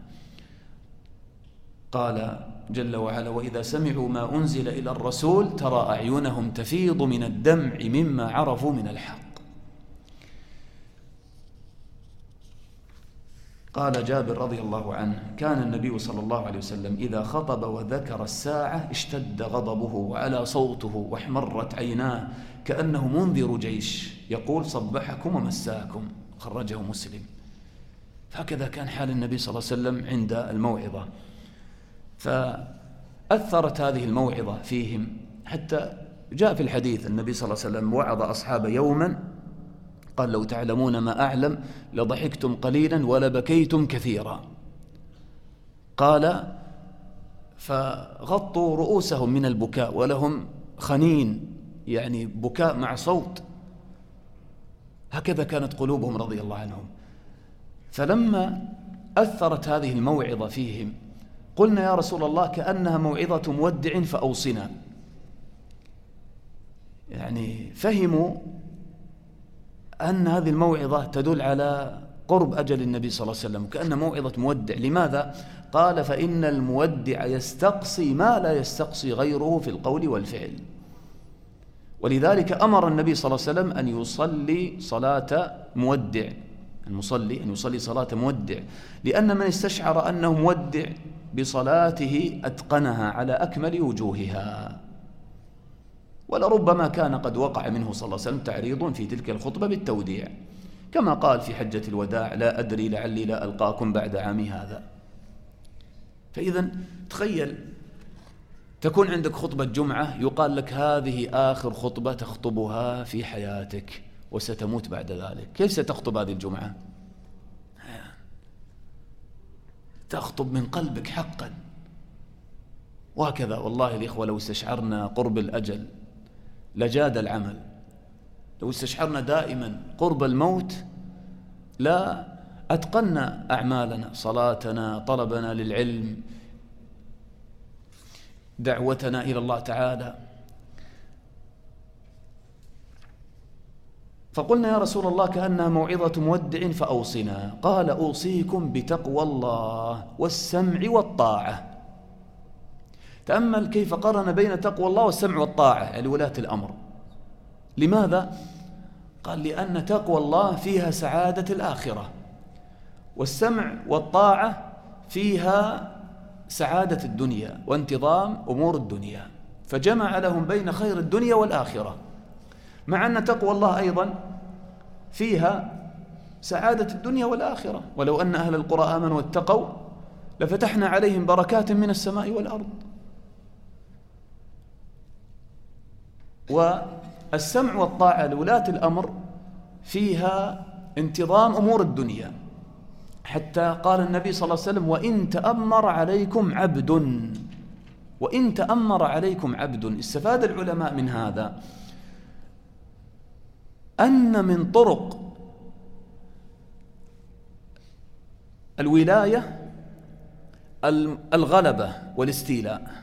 قال جل وعلا: وإذا سمعوا ما أنزل إلى الرسول ترى أعينهم تفيض من الدمع مما عرفوا من الحق. قال جابر رضي الله عنه: كان النبي صلى الله عليه وسلم إذا خطب وذكر الساعة اشتد غضبه وعلى صوته واحمرت عيناه كأنه منذر جيش يقول: صبحكم ومساكم. خرجه مسلم. فهكذا كان حال النبي صلى الله عليه وسلم عند الموعظة، فأثرت هذه الموعظة فيهم حتى جاء في الحديث النبي صلى الله عليه وسلم وعظ أصحابه يوما قال: لو تعلمون ما أعلم لضحكتم قليلا ولبكيتم كثيرا. قال: فغطوا رؤوسهم من البكاء ولهم خنين، يعني بكاء مع صوت. هكذا كانت قلوبهم رضي الله عنهم. فلما أثرت هذه الموعظة فيهم قلنا: يا رسول الله كأنها موعظة مودع فأوصنا. يعني فهموا أن هذه الموعظة تدل على قرب أجل النبي صلى الله عليه وسلم، كأنها موعظة مودع. لماذا؟ قال: فإن المودع يستقصي ما لا يستقصي غيره في القول والفعل. ولذلك أمر النبي صلى الله عليه وسلم أن يصلي صلاة مودع، المصلي أن يصلي صلاة مودع، لأن من استشعر أنه مودع بصلاته أتقنها على أكمل وجوهها. ولربما كان قد وقع منه صلى الله عليه وسلم تعريض في تلك الخطبة بالتوديع، كما قال في حجة الوداع: لا أدري لعلي لا ألقاكم بعد عامي هذا. فإذا تخيل تكون عندك خطبة جمعة يقال لك: هذه آخر خطبة تخطبها في حياتك وستموت بعد ذلك. كيف ستخطب هذه الجمعة؟ تخطب من قلبك حقا. وهكذا والله الإخوة لو استشعرنا قرب الأجل لجاد العمل. لو استشعرنا دائما قرب الموت لا أتقنا أعمالنا، صلاتنا، طلبنا للعلم، دعوتنا إلى الله تعالى. فقلنا: يا رسول الله كأنها موعظة مودع فأوصنا. قال: أوصيكم بتقوى الله والسمع والطاعة. تأمل كيف قارن بين تقوى الله والسمع والطاعة لولاة الأمر. لماذا؟ قال: لأن تقوى الله فيها سعادة الآخرة، والسمع والطاعة فيها سعادة الدنيا وانتظام أمور الدنيا، فجمع لهم بين خير الدنيا والآخرة، مع أن تقوى الله أيضا فيها سعادة الدنيا والآخرة. ولو أن أهل القرى آمنوا واتقوا لفتحنا عليهم بركات من السماء والأرض. والسمع والطاعة لولاة الأمر فيها انتظام أمور الدنيا، حتى قال النبي صلى الله عليه وسلم: وإن تأمر عليكم عبد. وإن تأمر عليكم عبد. استفاد العلماء من هذا أن من طرق الولاية الغلبة والاستيلاء.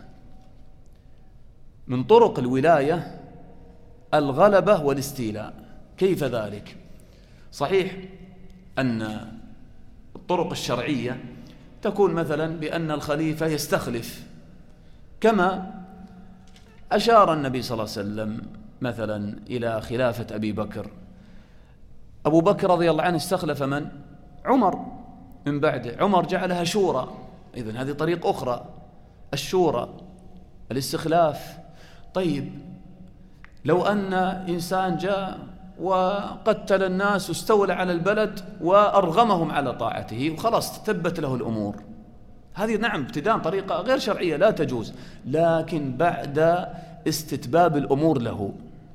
من طرق الولاية الغلبة والاستيلاء. كيف ذلك؟ صحيح أن الطرق الشرعية تكون مثلا بأن الخليفة يستخلف، كما أشار النبي صلى الله عليه وسلم مثلا إلى خلافة أبي بكر. أبو بكر رضي الله عنه استخلف من؟ عمر من بعده. عمر جعلها شورى. إذن هذه طريق أخرى، الشورى، الاستخلاف. طيب لو أن إنسان جاء وقتل الناس واستولى على البلد وأرغمهم على طاعته وخلاص تثبت له الأمور، هذه نعم ابتداء طريقة غير شرعية لا تجوز، لكن بعد استتباب الأمور له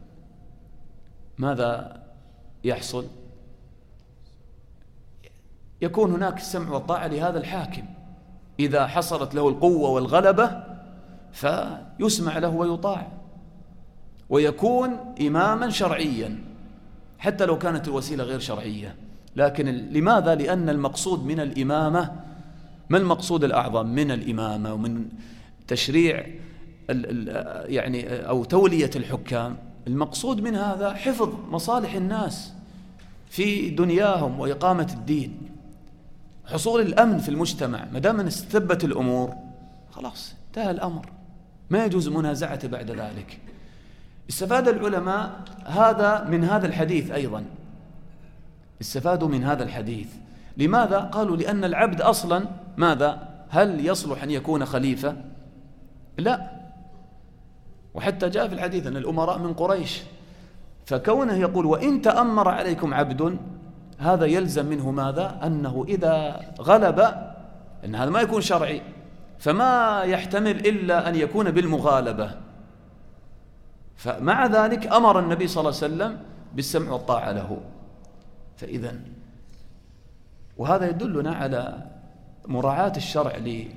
ماذا يحصل؟ يكون هناك السمع والطاعة لهذا الحاكم. إذا حصلت له القوة والغلبة فيسمع له ويطاع، ويكون إماما شرعيا حتى لو كانت الوسيلة غير شرعية. لكن لماذا؟ لأن المقصود من الإمامة، ما المقصود الأعظم من الإمامة ومن تشريع يعني أو تولية الحكام؟ المقصود من هذا حفظ مصالح الناس في دنياهم وإقامة الدين، حصول الأمن في المجتمع. ما دام استتبت الأمور خلاص انتهى الأمر، ما يجوز منازعته بعد ذلك. استفاد العلماء هذا من هذا الحديث أيضا، استفادوا من هذا الحديث. لماذا؟ قالوا لأن العبد أصلا ماذا؟ هل يصلح أن يكون خليفة؟ لا. وحتى جاء في الحديث أن الأمراء من قريش، فكونه يقول وإن تأمر عليكم عبد، هذا يلزم منه ماذا؟ أنه إذا غلب، أن هذا ما يكون شرعي، فما يحتمل إلا أن يكون بالمغالبة. فمع ذلك أمر النبي صلى الله عليه وسلم بالسمع والطاعة له. فإذا وهذا يدلنا على مراعاة الشرع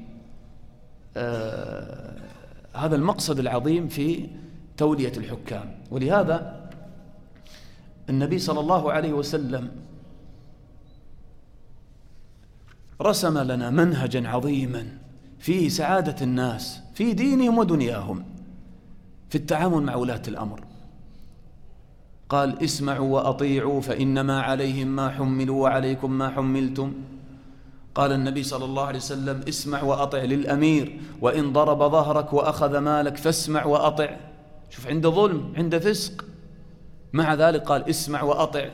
هذا المقصد العظيم في تولية الحكام. ولهذا النبي صلى الله عليه وسلم رسم لنا منهجا عظيما فيه سعادة الناس في دينهم ودنياهم في التعامل مع ولاة الأمر. قال اسمعوا وأطيعوا فإنما عليهم ما حملوا وعليكم ما حملتم. قال النبي صلى الله عليه وسلم اسمع وأطع للأمير وإن ضرب ظهرك وأخذ مالك فاسمع وأطع. شوف، عند ظلم، عند فسق، مع ذلك قال اسمع وأطع.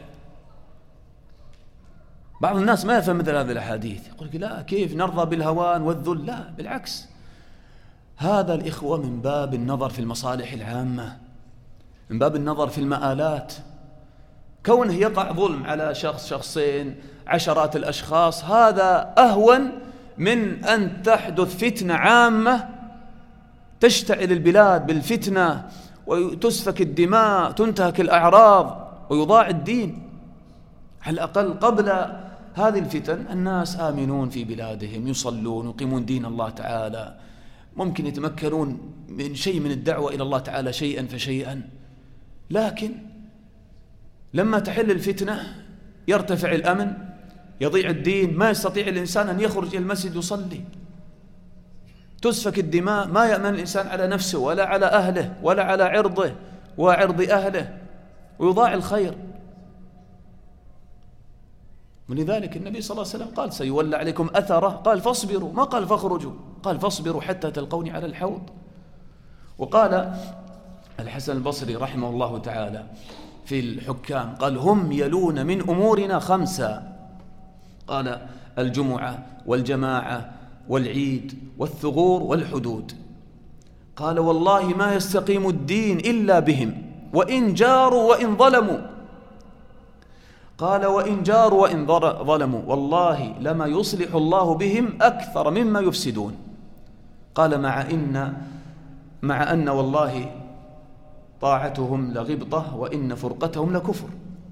بعض الناس ما يفهم مثل هذه الأحاديث، يقول لا كيف نرضى بالهوان والذل؟ لا، بالعكس، هذا الإخوة من باب النظر في المصالح العامة، من باب النظر في المآلات. كونه يقع ظلم على شخص، شخصين، عشرات الأشخاص، هذا أهون من أن تحدث فتنة عامة تشتعل البلاد بالفتنة وتسفك الدماء، تنتهك الأعراض ويضاع الدين. على الأقل قبل هذه الفتن الناس آمنون في بلادهم، يصلون، يقيمون دين الله تعالى، ممكن يتمكنون من شيء من الدعوة إلى الله تعالى شيئا فشيئا. لكن لما تحل الفتنة يرتفع الأمن، يضيع الدين، ما يستطيع الإنسان أن يخرج إلى المسجد يصلي، تسفك الدماء، ما يأمن الإنسان على نفسه ولا على أهله ولا على عرضه وعرض أهله، ويضاع الخير. ولذلك النبي صلى الله عليه وسلم قال سيولى عليكم أثرة، قال فاصبروا، ما قال فاخرجوا، قال فاصبروا حتى تلقوني على الحوض. وقال الحسن البصري رحمه الله تعالى في الحكام، قال هم يلون من أمورنا خمسة، قال الجمعة والجماعة والعيد والثغور والحدود. قال والله ما يستقيم الدين إلا بهم وإن جاروا وإن ظلموا. قال وإن جاروا وإن ظلموا والله لما يصلح الله بهم أكثر مما يفسدون. قال مع أن والله طاعتهم لغبطة وإن فرقتهم لكفر.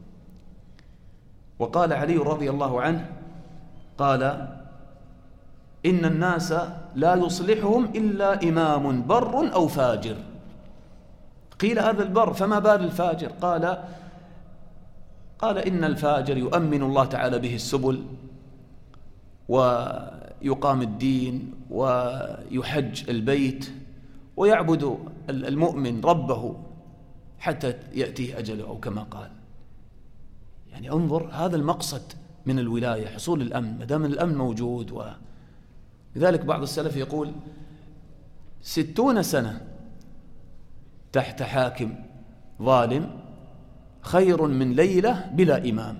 وقال علي رضي الله عنه قال إن الناس لا يصلحهم إلا إمام بر أو فاجر. قيل هذا البر فما بال الفاجر؟ قال إن الفاجر يؤمن الله تعالى به السبل ويقام الدين ويحج البيت ويعبد المؤمن ربه حتى يأتيه أجله، أو كما قال. يعني انظر هذا المقصد من الولاية، حصول الأمن. ما دام الأمن موجود. لذلك بعض السلف يقول 60 سنة تحت حاكم ظالم خير من ليلة بلا إمام.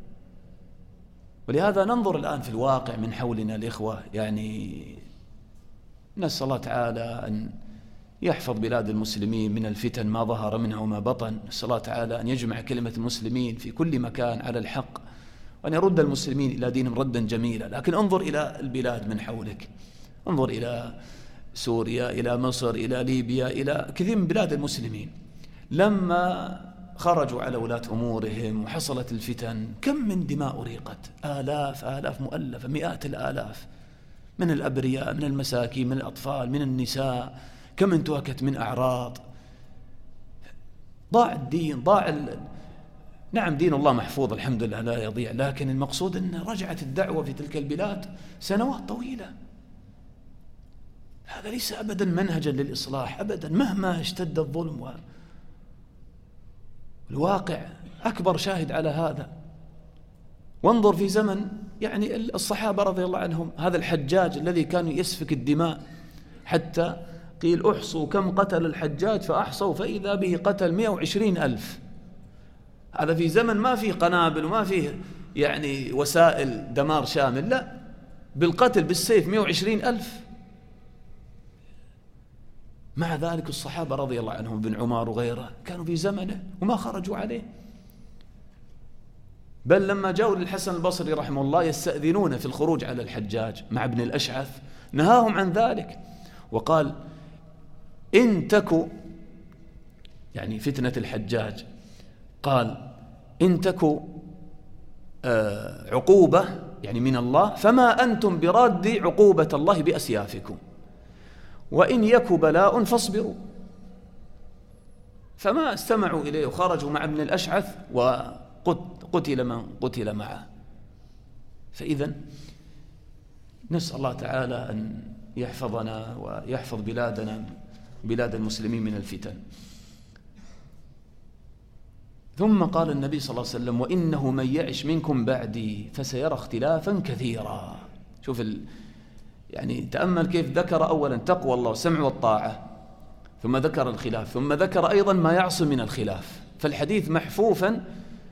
ولهذا ننظر الآن في الواقع من حولنا الإخوة، يعني نسأل الله تعالى أن يحفظ بلاد المسلمين من الفتن ما ظهر منها وما بطن. نسأل الله تعالى أن يجمع كلمة المسلمين في كل مكان على الحق، وأن يرد المسلمين إلى دينهم ردا جميلا. لكن انظر إلى البلاد من حولك، انظر إلى سوريا، إلى مصر، إلى ليبيا، إلى كثير من بلاد المسلمين، لما خرجوا على ولاة أمورهم وحصلت الفتن كم من دماء أريقت، آلاف مؤلفة، مئات الآلاف من الأبرياء، من المساكين، من الأطفال، من النساء، كم انتهكت من أعراض. ضاع الدين، ضاع نعم دين الله محفوظ الحمد لله لا يضيع، لكن المقصود أن رجعت الدعوة في تلك البلاد سنوات طويلة. هذا ليس أبدا منهجا للإصلاح أبدا مهما اشتد الظلم، والواقع أكبر شاهد على هذا. وانظر في زمن يعني الصحابة رضي الله عنهم، هذا الحجاج الذي كان يسفك الدماء حتى قيل احصوا كم قتل الحجاج فأحصوا فإذا به قتل 120,000. هذا في زمن ما فيه قنابل وما فيه يعني وسائل دمار شامل، لا بالقتل بالسيف 120,000. مع ذلك الصحابة رضي الله عنهم ابن عمر وغيره كانوا في زمنه وما خرجوا عليه، بل لما جاءوا للحسن البصري رحمه الله يستأذنون في الخروج على الحجاج مع ابن الأشعث نهاهم عن ذلك، وقال إن تكوا يعني فتنة الحجاج، قال إن تكوا عقوبة يعني من الله فما أنتم براد عقوبة الله بأسيافكم، وإن يك بلاء فاصبروا. فما استمعوا إليه وخرجوا مع ابن الأشعث وقتل من قتل معه. فإذا نسأل الله تعالى أن يحفظنا ويحفظ بلادنا بلاد المسلمين من الفتن. ثم قال النبي صلى الله عليه وسلم وإنه من يعش منكم بعدي فسيرى اختلافا كثيرا. شوف يعني تأمل كيف ذكر أولا تقوى الله والسمع والطاعة، ثم ذكر الخلاف، ثم ذكر أيضا ما يعصم من الخلاف. فالحديث محفوفا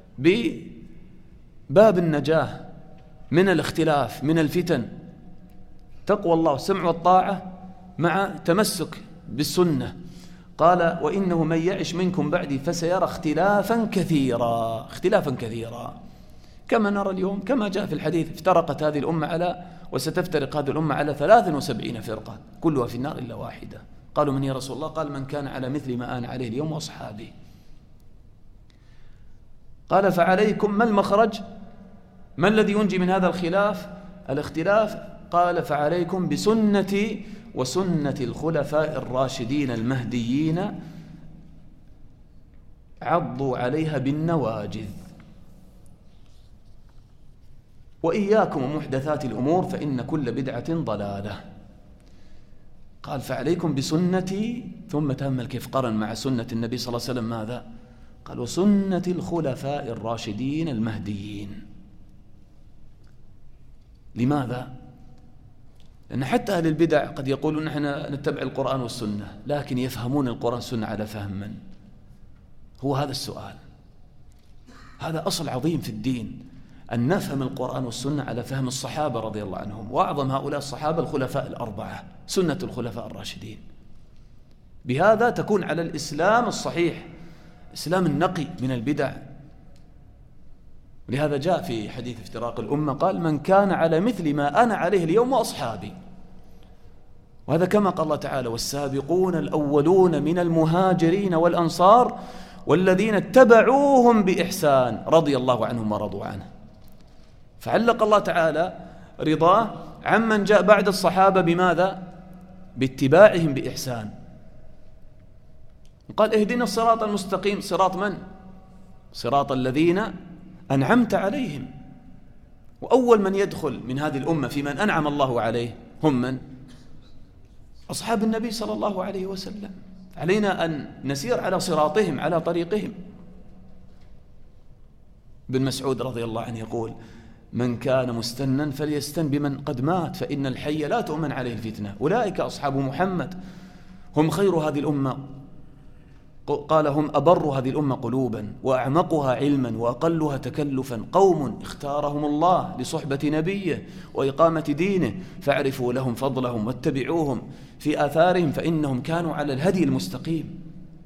بباب النجاة من الاختلاف من الفتن، تقوى الله والسمع والطاعة مع تمسك بالسنة. قال وإنه من يعش منكم بعدي فسيرى اختلافا كثيرا، اختلافا كثيرا كما نرى اليوم، كما جاء في الحديث افترقت هذه الأمة وستفترق هذه الأمة على 73 فرقة كلها في النار إلا واحدة. قالوا من يا رسول الله؟ قال من كان على مثل ما أنا عليه اليوم وأصحابي. قال فعليكم ما المخرج؟ ما الذي ينجي من هذا الاختلاف؟ قال فعليكم بسنتي وسنة الخلفاء الراشدين المهديين عضوا عليها بالنواجذ، وإياكم ومحدثات الأمور فإن كل بدعة ضلالة. قال فعليكم بسنتي، ثم تأمل كيف قرن مع سنة النبي صلى الله عليه وسلم ماذا؟ قال وسنة الخلفاء الراشدين المهديين. لماذا؟ لأن حتى أهل البدع قد يقولون نحن نتبع القرآن والسنة، لكن يفهمون القرآن والسنة على فهم من؟ هو هذا السؤال. هذا أصل عظيم في الدين، أن نفهم القرآن والسنة على فهم الصحابة رضي الله عنهم، وأعظم هؤلاء الصحابة الخلفاء الأربعة، سنة الخلفاء الراشدين. بهذا تكون على الإسلام الصحيح، إسلام النقي من البدع. ولهذا جاء في حديث افتراق الأمة قال من كان على مثل ما أنا عليه اليوم وأصحابي. وهذا كما قال الله تعالى والسابقون الأولون من المهاجرين والأنصار والذين اتبعوهم بإحسان رضي الله عنهم ورضوا عنه. فعلق الله تعالى رضاه عمن جاء بعد الصحابة بماذا؟ باتباعهم بإحسان. قال اهدنا الصراط المستقيم، صراط من؟ صراط الذين أنعمت عليهم. وأول من يدخل من هذه الأمة في من أنعم الله عليه هم من؟ أصحاب النبي صلى الله عليه وسلم. علينا أن نسير على صراطهم على طريقهم. ابن مسعود رضي الله عنه يقول من كان مستنا فليستن بمن قد مات فإن الحي لا تؤمن عليه الفتنة. أولئك أصحاب محمد هم خير هذه الأمة، قال هم أبر هذه الأمة قلوبا وأعمقها علما وأقلها تكلفا، قوم اختارهم الله لصحبة نبيه وإقامة دينه فاعرفوا لهم فضلهم واتبعوهم في آثارهم فإنهم كانوا على الهدي المستقيم.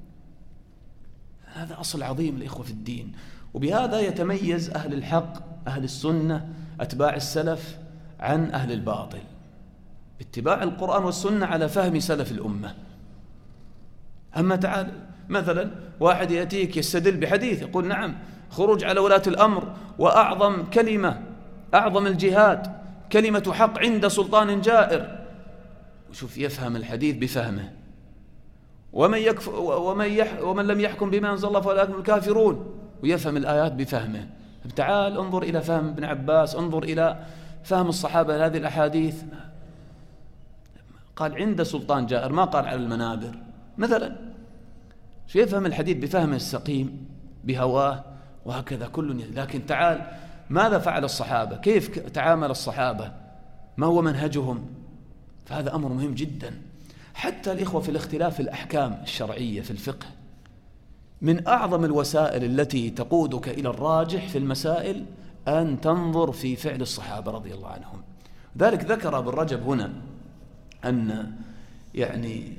هذا أصل عظيم الإخوة في الدين. وبهذا يتميز أهل الحق أهل السنة أتباع السلف عن أهل الباطل، باتباع القرآن والسنة على فهم سلف الأمة. أما تعال مثلا واحد يأتيك يستدل بحديث يقول نعم خروج على ولاة الأمر وأعظم كلمة أعظم الجهاد كلمة حق عند سلطان جائر، وشوف يفهم الحديث بفهمه. ومن لم يحكم بما أنزل الله فأولئك هم الكافرون، ويفهم الآيات بفهمه. تعال انظر إلى فهم ابن عباس، انظر إلى فهم الصحابة لهذه الأحاديث. قال عند سلطان جائر، ما قال على المنابر مثلا. يفهم الحديث بفهمه السقيم بهواه، وهكذا كل. لكن تعال ماذا فعل الصحابة، كيف تعامل الصحابة، ما هو منهجهم، فهذا أمر مهم جدا. حتى الإخوة في الاختلاف في الأحكام الشرعية في الفقه، من أعظم الوسائل التي تقودك إلى الراجح في المسائل أن تنظر في فعل الصحابة رضي الله عنهم. ذلك ذكر ابن رجب هنا أن يعني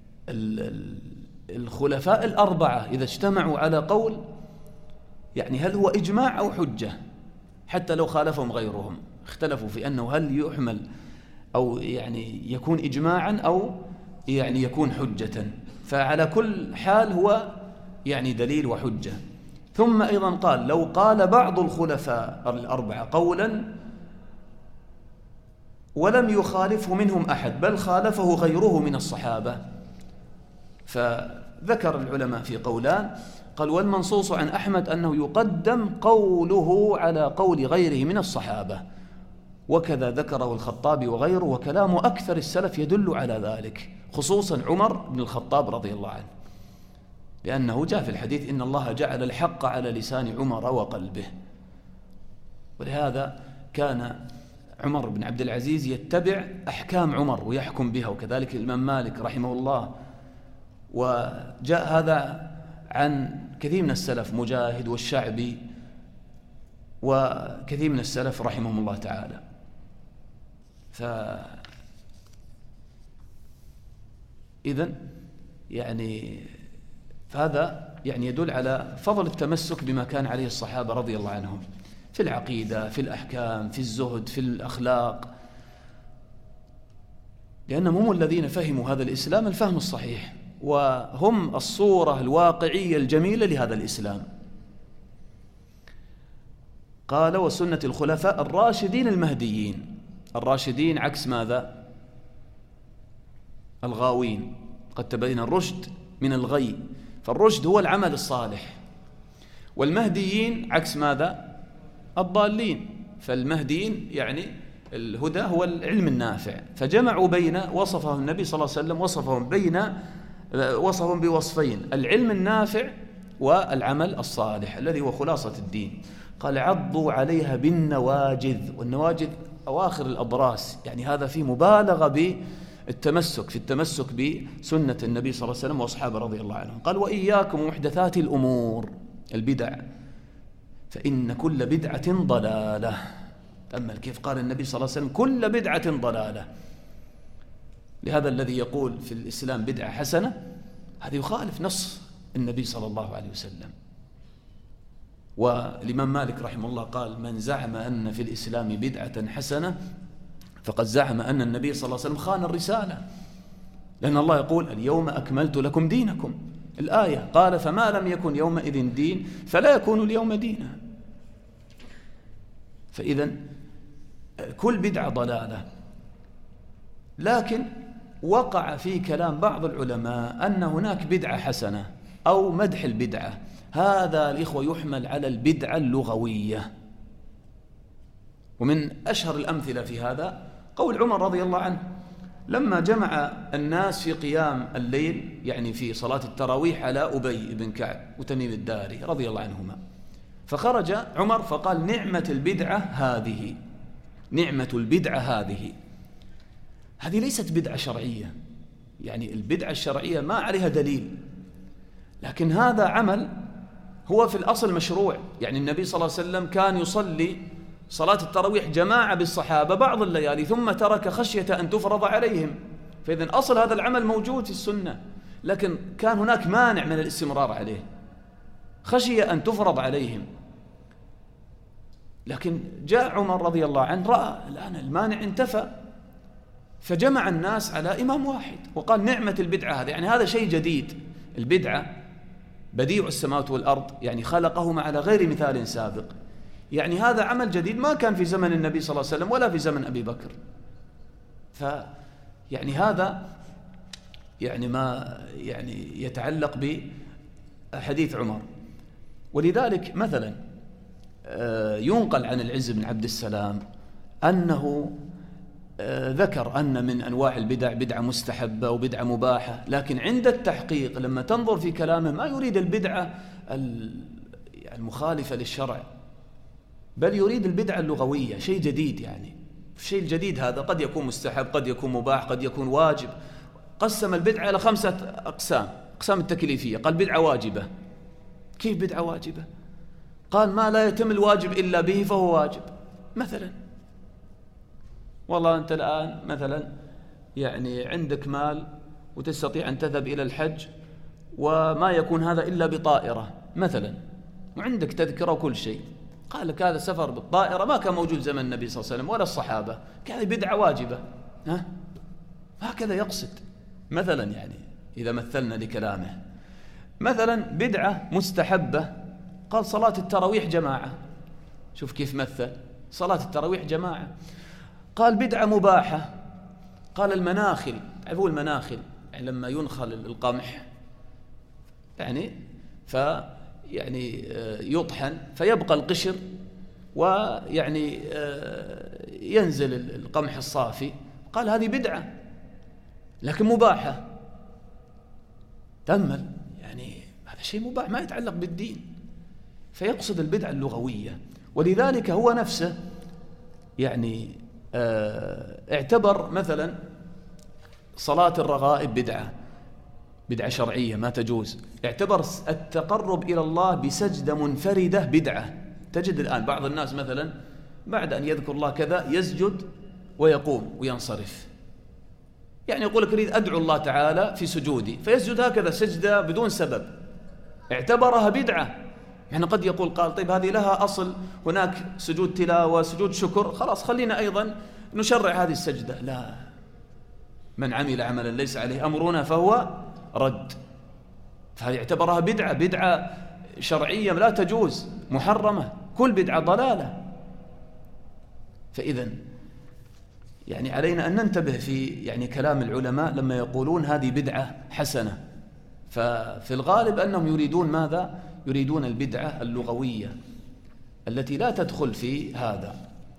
الخلفاء الأربعة إذا اجتمعوا على قول، يعني هل هو إجماع أو حجة، حتى لو خالفهم غيرهم اختلفوا في أنه هل يحمل أو يعني يكون إجماعا أو يعني يكون حجة، فعلى كل حال هو يعني دليل وحجة. ثم أيضا قال لو قال بعض الخلفاء الأربعة قولا ولم يخالفه منهم أحد بل خالفه غيره من الصحابة، فذكر العلماء في قولان، قال والمنصوص عن أحمد أنه يقدم قوله على قول غيره من الصحابة، وكذا ذكره الخطابي وغيره، وكلام أكثر السلف يدل على ذلك، خصوصا عمر بن الخطاب رضي الله عنه، لأنه جاء في الحديث إن الله جعل الحق على لسان عمر وقلبه. ولهذا كان عمر بن عبد العزيز يتبع أحكام عمر ويحكم بها، وكذلك الإمام مالك رحمه الله. وجاء هذا عن كثير من السلف، مجاهد والشعبي وكثير من السلف رحمهم الله تعالى. إذن يعني فهذا يعني يدل على فضل التمسك بما كان عليه الصحابة رضي الله عنهم في العقيدة، في الأحكام، في الزهد، في الأخلاق، لأنهم هم الذين فهموا هذا الإسلام الفهم الصحيح، وهم الصورة الواقعية الجميلة لهذا الإسلام. قال وسنة الخلفاء الراشدين المهديين. الراشدين عكس ماذا؟ الغاوين، قد تبين الرشد من الغي، فالرشد هو العمل الصالح، والمهديين عكس ماذا؟ الضالين، فالمهديين يعني الهدى هو العلم النافع، فجمعوا بين وصفهم النبي صلى الله عليه وسلم وصفهم بوصفين، العلم النافع والعمل الصالح الذي هو خلاصة الدين. قال عضوا عليها بالنواجذ، والنواجذ أواخر الأضراس، يعني هذا فيه مبالغة بالتمسك، في التمسك بسنة النبي صلى الله عليه وسلم وأصحابه رضي الله عنهم. قال وإياكم محدثات الأمور، البدع، فإن كل بدعة ضلالة. تأمل كيف قال النبي صلى الله عليه وسلم كل بدعة ضلالة. لهذا الذي يقول في الإسلام بدعة حسنة هذا يخالف نص النبي صلى الله عليه وسلم. والإمام مالك رحمه الله قال من زعم أن في الإسلام بدعة حسنة فقد زعم أن النبي صلى الله عليه وسلم خان الرسالة، لأن الله يقول اليوم أكملت لكم دينكم، الآية قال فما لم يكن يومئذ دين فلا يكون اليوم دينا. فإذا كل بدعة ضلالة. لكن وقع في كلام بعض العلماء أن هناك بدعة حسنة أو مدح البدعة، هذا الإخوة يحمل على البدعة اللغوية. ومن أشهر الأمثلة في هذا قول عمر رضي الله عنه لما جمع الناس في قيام الليل، يعني في صلاة التراويح، على أبي بن كعب وتميم الداري رضي الله عنهما، فخرج عمر فقال نعمة البدعة هذه، نعمة البدعة هذه. هذه ليست بدعة شرعية، يعني البدعة الشرعية ما عليها دليل، لكن هذا عمل هو في الأصل مشروع. يعني النبي صلى الله عليه وسلم كان يصلي صلاة التراويح جماعة بالصحابة بعض الليالي ثم ترك خشية أن تفرض عليهم، فإذن أصل هذا العمل موجود في السنة، لكن كان هناك مانع من الاستمرار عليه، خشية أن تفرض عليهم. لكن جاء عمر رضي الله عنه رأى الآن المانع انتفى، فجمع الناس على إمام واحد وقال نعمة البدعة هذا، يعني هذا شيء جديد. البدعة بديع السماوات والأرض، يعني خلقهما على غير مثال سابق، يعني هذا عمل جديد ما كان في زمن النبي صلى الله عليه وسلم ولا في زمن أبي بكر. يعني هذا يعني ما يعني يتعلق بحديث عمر. ولذلك مثلا ينقل عن العز بن عبد السلام أنه ذكر أن من أنواع البدع بدعة مستحبة وبدعة مباحة، لكن عند التحقيق لما تنظر في كلامه ما يريد البدعة المخالفة للشرع، بل يريد البدعة اللغوية، شيء جديد. يعني الشيء الجديد هذا قد يكون مستحب، قد يكون مباح، قد يكون واجب. قسم البدعة إلى 5 أقسام التكليفية. قال بدعة واجبة. كيف بدعة واجبة؟ قال ما لا يتم الواجب إلا به فهو واجب. مثلا والله أنت الآن مثلا يعني عندك مال وتستطيع أن تذهب إلى الحج وما يكون هذا إلا بطائرة مثلا، وعندك تذكرة وكل شيء. قال لك هذا سفر بالطائرة ما كان موجود زمن النبي صلى الله عليه وسلم ولا الصحابة، كان بدعة واجبة. هكذا يقصد مثلا، يعني إذا مثلنا لكلامه. مثلا بدعة مستحبة، قال صلاة التراويح جماعة. شوف كيف مثل صلاة التراويح جماعة. قال بدعة مباحة، قال المناخل. تعرفوا المناخل يعني لما ينخل القمح يعني يطحن فيبقى القشر ويعني ينزل القمح الصافي. قال هذه بدعة لكن مباحة. تأمل يعني هذا شيء مباح ما يتعلق بالدين، فيقصد البدعة اللغوية. ولذلك هو نفسه يعني اعتبر مثلا صلاة الرغائب بدعة شرعية ما تجوز. اعتبر التقرب إلى الله بسجدة منفردة بدعة. تجد الآن بعض الناس مثلا بعد أن يذكر الله كذا يسجد ويقوم وينصرف، يعني يقول لك أريد أدعو الله تعالى في سجودي، فيسجد هكذا سجدة بدون سبب. اعتبرها بدعة. يعني قد يقول قال طيب هذه لها أصل، هناك سجود تلاوة سجود شكر، خلاص خلينا أيضا نشرع هذه السجدة. لا، من عمل عملا ليس عليه أمرنا فهو رد. فهذه اعتبرها بدعة شرعية لا تجوز، محرمة، كل بدعة ضلالة. فإذن يعني علينا أن ننتبه في يعني كلام العلماء لما يقولون هذه بدعة حسنة، ففي الغالب أنهم يريدون ماذا؟ يريدون البدعة اللغوية التي لا تدخل في هذا.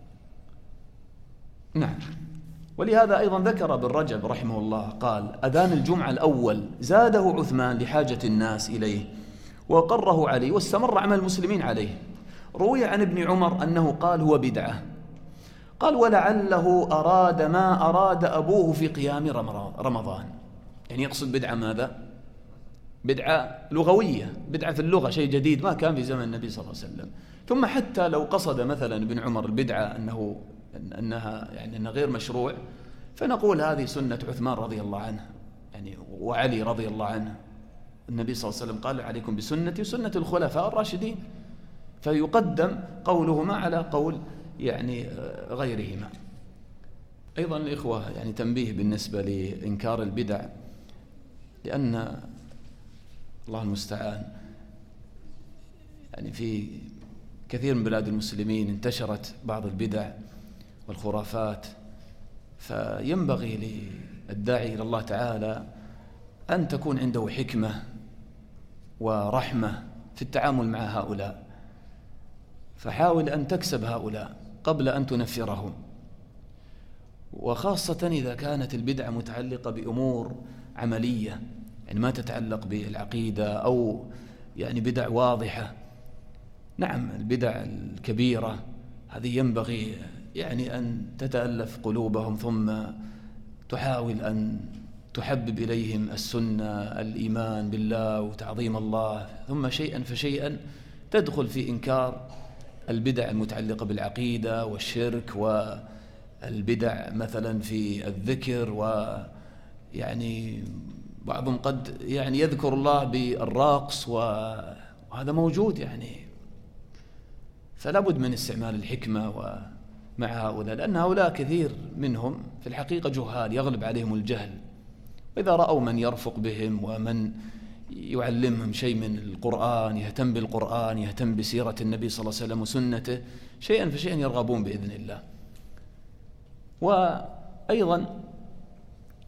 نعم. ولهذا أيضا ذكر ابن رجب رحمه الله قال أذان الجمعة الأول زاده عثمان لحاجة الناس إليه وقره عليه واستمر عمل المسلمين عليه. روي عن ابن عمر أنه قال هو بدعة. قال ولعله أراد ما أراد أبوه في قيام رمضان. يعني يقصد بدعة ماذا؟ بدعة لغوية، بدعة في اللغة، شيء جديد ما كان في زمن النبي صلى الله عليه وسلم. ثم حتى لو قصد مثلا ابن عمر البدعة أنها يعني أنها غير مشروع، فنقول هذه سنة عثمان رضي الله عنه يعني وعلي رضي الله عنه. النبي صلى الله عليه وسلم قال عليكم بسنتي وسنة الخلفاء الراشدين، فيقدم قولهما على قول يعني غيرهما. أيضا الإخوة يعني تنبيه بالنسبة لإنكار البدع، لأن الله المستعان يعني في كثير من بلاد المسلمين انتشرت بعض البدع والخرافات، فينبغي للداعي إلى الله تعالى أن تكون عنده حكمة ورحمة في التعامل مع هؤلاء، فحاول أن تكسب هؤلاء قبل أن تنفرهم، وخاصة إذا كانت البدعة متعلقة بأمور عملية، يعني ما تتعلق بالعقيدة أو يعني بدع واضحة. نعم البدع الكبيرة هذه ينبغي يعني أن تتألف قلوبهم، ثم تحاول أن تحبب إليهم السنة، الإيمان بالله وتعظيم الله، ثم شيئا فشيئا تدخل في إنكار البدع المتعلقة بالعقيدة والشرك والبدع مثلا في الذكر، ويعني بعضهم قد يعني يذكر الله بالرقص وهذا موجود يعني. فلا بد من استعمال الحكمة مع هؤلاء، لأن هؤلاء كثير منهم في الحقيقة جهال يغلب عليهم الجهل، وإذا رأوا من يرفق بهم ومن يعلمهم شيء من القرآن، يهتم بالقرآن، يهتم بسيرة النبي صلى الله عليه وسلم وسنته، شيئا فشيئا يرغبون بإذن الله. وأيضا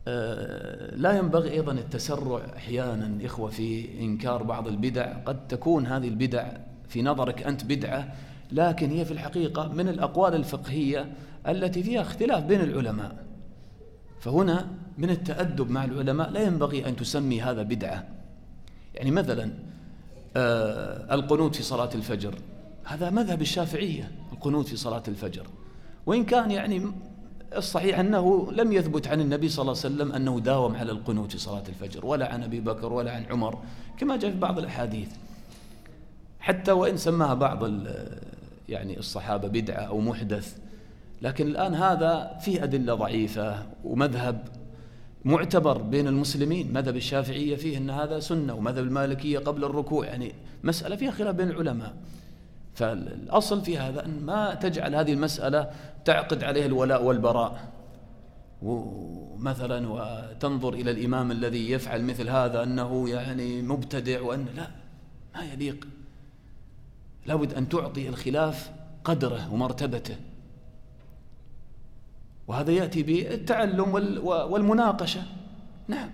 لا ينبغي أيضا التسرع أحيانا إخوة في إنكار بعض البدع. قد تكون هذه البدع في نظرك أنت بدعة، لكن هي في الحقيقة من الأقوال الفقهية التي فيها اختلاف بين العلماء، فهنا من التأدب مع العلماء لا ينبغي أن تسمي هذا بدعة. يعني مثلا القنوت في صلاة الفجر، هذا مذهب الشافعية، القنوت في صلاة الفجر، وإن كان يعني الصحيح أنه لم يثبت عن النبي صلى الله عليه وسلم أنه داوم على القنوت في صلاة الفجر، ولا عن أبي بكر ولا عن عمر كما جاء في بعض الأحاديث، حتى وإن سماها بعض يعني الصحابة بدعة أو محدث. لكن الآن هذا فيه أدلة ضعيفة، ومذهب معتبر بين المسلمين، مذهب الشافعية فيه أن هذا سنة، ومذهب المالكية قبل الركوع، يعني مسألة فيها خلاف بين العلماء. فالأصل في هذا أن ما تجعل هذه المسألة تعقد عليها الولاء والبراء، ومثلا وتنظر إلى الإمام الذي يفعل مثل هذا أنه يعني مبتدع، وأن لا، ما يليق. لابد أن تعطي الخلاف قدره ومرتبته، وهذا يأتي بالتعلم والمناقشة. نعم،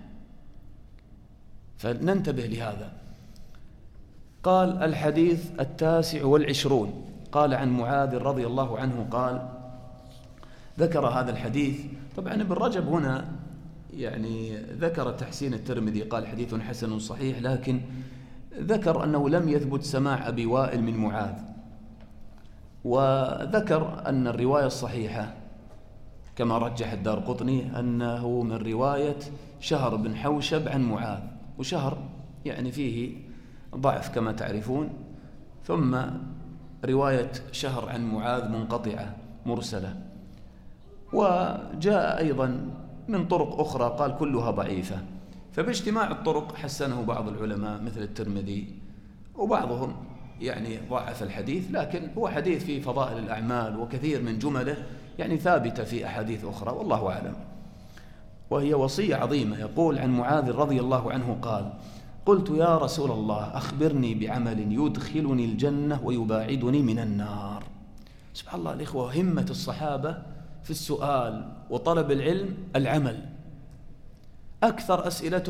فننتبه لهذا. قال: الحديث 29، قال عن معاذ رضي الله عنه قال، ذكر هذا الحديث. طبعا ابن رجب هنا يعني ذكر تحسين الترمذي، قال حديث حسن صحيح، لكن ذكر أنه لم يثبت سماع أبي وائل من معاذ، وذكر أن الرواية الصحيحة كما رجح الدارقطني أنه من رواية شهر بن حوشب عن معاذ، وشهر يعني فيه ضعف كما تعرفون، ثم رواية شهر عن معاذ منقطعة مرسلة، وجاء أيضا من طرق أخرى قال كلها ضعيفة. فباجتماع الطرق حسنه بعض العلماء مثل الترمذي، وبعضهم يعني ضعف الحديث، لكن هو حديث في فضائل الأعمال، وكثير من جمله يعني ثابتة في أحاديث أخرى، والله أعلم. وهي وصية عظيمة. يقول عن معاذ رضي الله عنه قال: قلت يا رسول الله أخبرني بعمل يدخلني الجنة ويباعدني من النار. سبحان الله الإخوة، همة الصحابة في السؤال وطلب العلم العمل، أكثر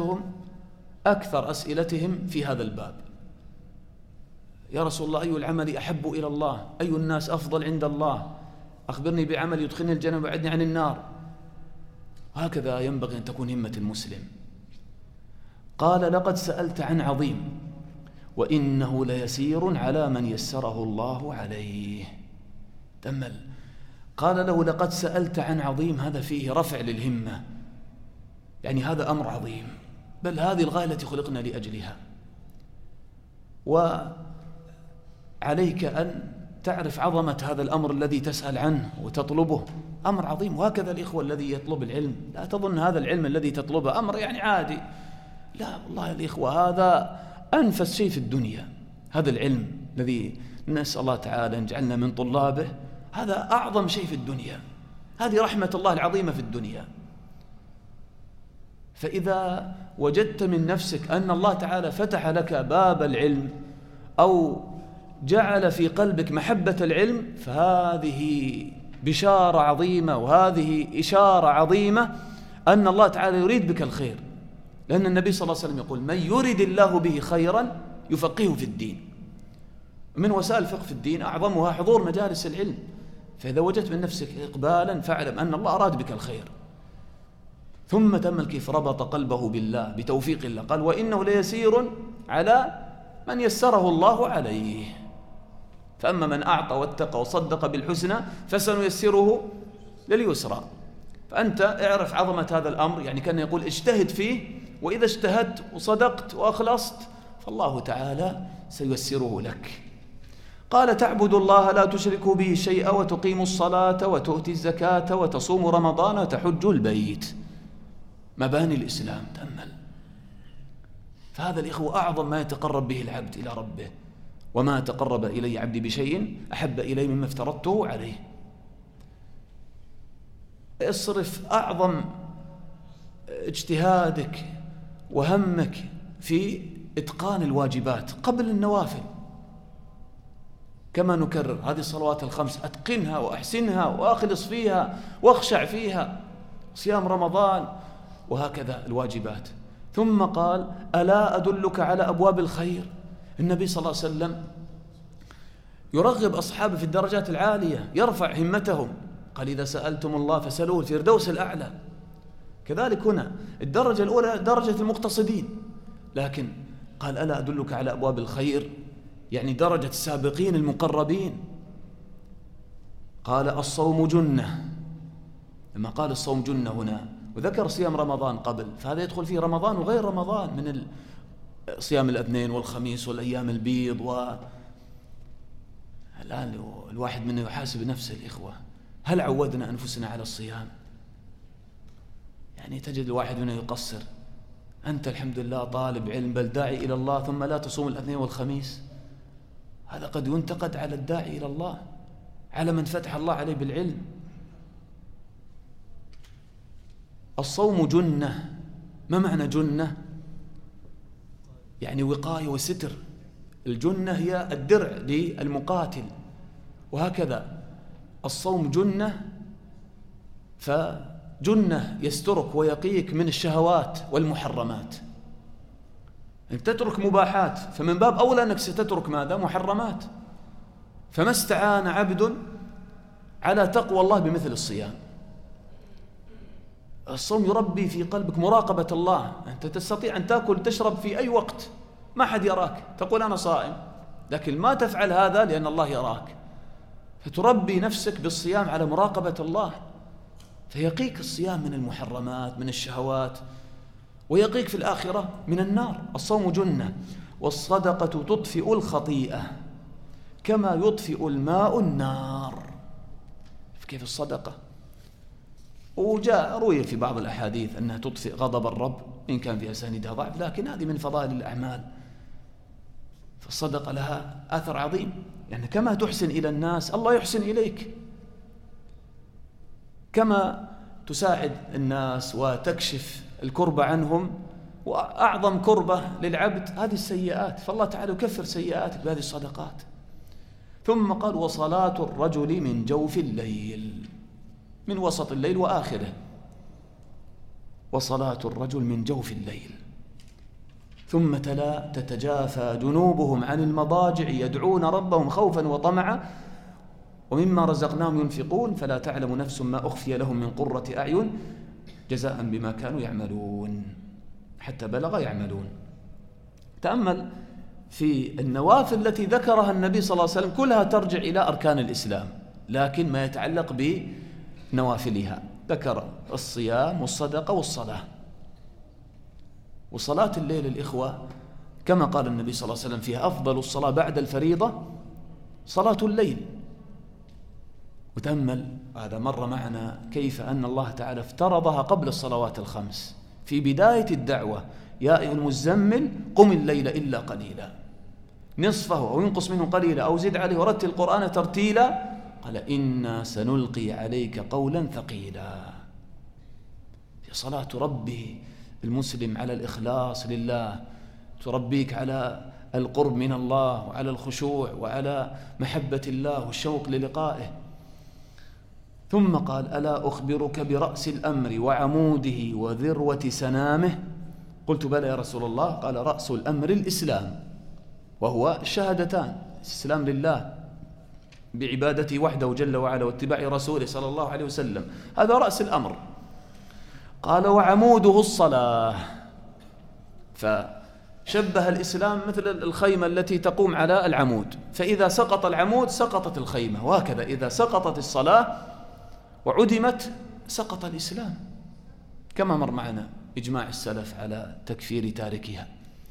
أسئلتهم في هذا الباب: يا رسول الله أي العمل أحب إلى الله، أي الناس أفضل عند الله، أخبرني بعمل يدخلني الجنة ويبعدني عن النار. هكذا ينبغي أن تكون همة المسلم. قال: لقد سألت عن عظيم وإنه ليسير على من يسره الله عليه. تأمل، قال له: لقد سألت عن عظيم، هذا فيه رفع للهمة، يعني هذا أمر عظيم، بل هذه الغاية التي خلقنا لأجلها، وعليك أن تعرف عظمة هذا الأمر الذي تسأل عنه وتطلبه، أمر عظيم. وهكذا الإخوة الذي يطلب العلم، لا تظن هذا العلم الذي تطلبه أمر يعني عادي، لا والله الإخوة، هذا أنفس شيء في الدنيا. هذا العلم الذي نسأل الله تعالى أن يجعلنا من طلابه، هذا أعظم شيء في الدنيا، هذه رحمة الله العظيمة في الدنيا. فإذا وجدت من نفسك أن الله تعالى فتح لك باب العلم أو جعل في قلبك محبة العلم، فهذه بشارة عظيمة، وهذه إشارة عظيمة أن الله تعالى يريد بك الخير، لأن النبي صلى الله عليه وسلم يقول: من يريد الله به خيرا يفقهه في الدين. من وسائل الفقه في الدين أعظمها حضور مجالس العلم. فإذا وجدت من نفسك إقبالا فاعلم أن الله أراد بك الخير. ثم تأمل كيف ربط قلبه بالله بتوفيق الله، قال: وإنه ليسير على من يسره الله عليه. فأما من أعطى واتقى وصدق بالحسنى فسنيسره لليسرى. فأنت اعرف عظمة هذا الأمر، يعني كان يقول اجتهد فيه، وإذا اجتهدت وصدقت وأخلصت فالله تعالى سييسره لك. قال: تعبد الله لا تشركوا به شيئا وتقيموا الصلاة وتؤتي الزكاة وتصوم رمضان وتحج البيت. مباني الإسلام، تأمل. فهذا الإخوة أعظم ما يتقرب به العبد إلى ربه: وما تقرب إلي عبدي بشيء أحب إلي مما افترضته عليه. اصرف أعظم اجتهادك وهمك في إتقان الواجبات قبل النوافل. كما نكرر هذه الصلوات الخمس، أتقنها وأحسنها وأخلص فيها واخشع فيها. صيام رمضان وهكذا الواجبات. ثم قال: ألا أدلك على أبواب الخير؟ النبي صلى الله عليه وسلم يرغب أصحابه في الدرجات العالية، يرفع همتهم. قال: إذا سألتم الله فسألوه الفردوس الأعلى. كذلك هنا الدرجة الأولى درجة المقتصدين، لكن قال: ألا أدلك على أبواب الخير؟ يعني درجة السابقين المقربين. قال: الصوم جنة. لما قال الصوم جنة هنا وذكر صيام رمضان قبل، فهذا يدخل فيه رمضان وغير رمضان من صيام الاثنين والخميس والأيام البيض. الآن الواحد منا يحاسب نفسه الإخوة، هل عودنا أنفسنا على الصيام؟ يعني تجد الواحد منا يقصر. أنت الحمد لله طالب علم بل داعي إلى الله، ثم لا تصوم الاثنين والخميس. هذا قد ينتقد على الداعي إلى الله، على من فتح الله عليه بالعلم. الصوم جنة. ما معنى جنة؟ يعني وقاية وستر. الجنة هي الدرع للمقاتل، وهكذا الصوم جنة، فجنة يسترك ويقيك من الشهوات والمحرمات. أنت تترك مباحات، فمن باب أولى أنك ستترك ماذا؟ محرمات. فما استعان عبد على تقوى الله بمثل الصيام. الصوم يربي في قلبك مراقبة الله. أنت تستطيع أن تأكل وتشرب في أي وقت، ما حد يراك، تقول أنا صائم، لكن ما تفعل هذا لأن الله يراك. فتربي نفسك بالصيام على مراقبة الله، فيقيك الصيام من المحرمات من الشهوات، ويقيك في الآخرة من النار. الصوم جنة. والصدقة تطفئ الخطيئة كما يطفئ الماء النار. كيف الصدقة؟ وجاء روي في بعض الأحاديث أنها تطفئ غضب الرب، إن كان في أسانيدها ضعف، لكن هذه من فضائل الأعمال. فالصدقة لها أثر عظيم، يعني كما تحسن إلى الناس الله يحسن إليك، كما تساعد الناس وتكشف الكربة عنهم. وأعظم كربة للعبد هذه السيئات، فالله تعالى يكفر سيئاتك بهذه الصدقات. ثم قال: وصلاة الرجل من جوف الليل، من وسط الليل وآخره. وصلاة الرجل من جوف الليل. ثم تلا: تتجافى جنوبهم عن المضاجع يدعون ربهم خوفا وطمعا ومما رزقناهم ينفقون فلا تعلم نفس ما أخفي لهم من قرة أعين جزاء بما كانوا يعملون، حتى بلغ يعملون. تأمل في النوافل التي ذكرها النبي صلى الله عليه وسلم، كلها ترجع إلى أركان الإسلام، لكن ما يتعلق بنوافلها ذكر الصيام والصدقة والصلاة. وصلاة الليل الإخوة كما قال النبي صلى الله عليه وسلم فيها: أفضل الصلاة بعد الفريضة صلاة الليل. وتأمل، هذا مر معنا كيف أن الله تعالى افترضها قبل الصلوات الخمس في بداية الدعوة: يا أيها المزمل قم الليل إلا قليلا نصفه أو ينقص منه قليلا أو زد عليه ورتل القرآن ترتيلا. قال: إنا سنلقي عليك قولا ثقيلا. في صلاة تربي المسلم على الإخلاص لله، تربيك على القرب من الله وعلى الخشوع وعلى محبة الله والشوق للقائه. ثم قال: ألا أخبرك برأس الأمر وعموده وذروة سنامه؟ قلت: بلى يا رسول الله. قال: رأس الأمر الإسلام، وهو الشهادتان: الإسلام لله بعبادته وحده جل وعلا واتباع رسوله صلى الله عليه وسلم، هذا رأس الأمر. قال: وعموده الصلاة. فشبه الإسلام مثل الخيمة التي تقوم على العمود، فإذا سقط العمود سقطت الخيمة، وهكذا إذا سقطت الصلاة وعدمت سقط الإسلام، كما مر معنا إجماع السلف على تكفير تاركها.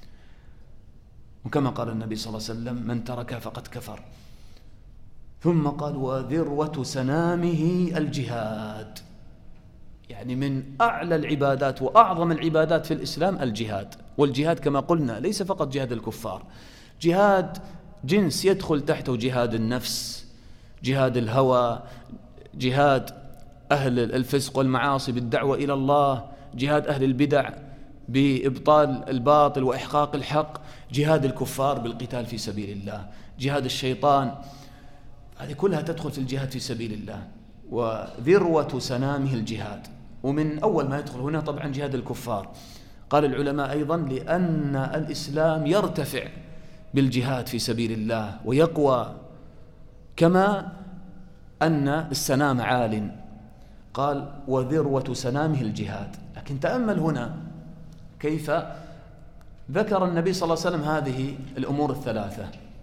وكما قال النبي صلى الله عليه وسلم: من تركها فقد كفر. ثم قال: وذروة سنامه الجهاد، يعني من أعلى العبادات وأعظم العبادات في الإسلام الجهاد. والجهاد كما قلنا ليس فقط جهاد الكفار، جهاد جنس يدخل تحته جهاد النفس، جهاد الهوى، جهاد أهل الفسق والمعاصي بالدعوة إلى الله، جهاد أهل البدع بإبطال الباطل وإحقاق الحق، جهاد الكفار بالقتال في سبيل الله، جهاد الشيطان، هذه كلها تدخل في الجهاد في سبيل الله. وذروة سنامه الجهاد. ومن أول ما يدخل هنا طبعا جهاد الكفار. قال العلماء أيضا لأن الإسلام يرتفع بالجهاد في سبيل الله ويقوى كما أن السنام عال، قال وذروة سنامه الجهاد. لكن تأمل هنا كيف ذكر النبي صلى الله عليه وسلم هذه الأمور الثلاثة: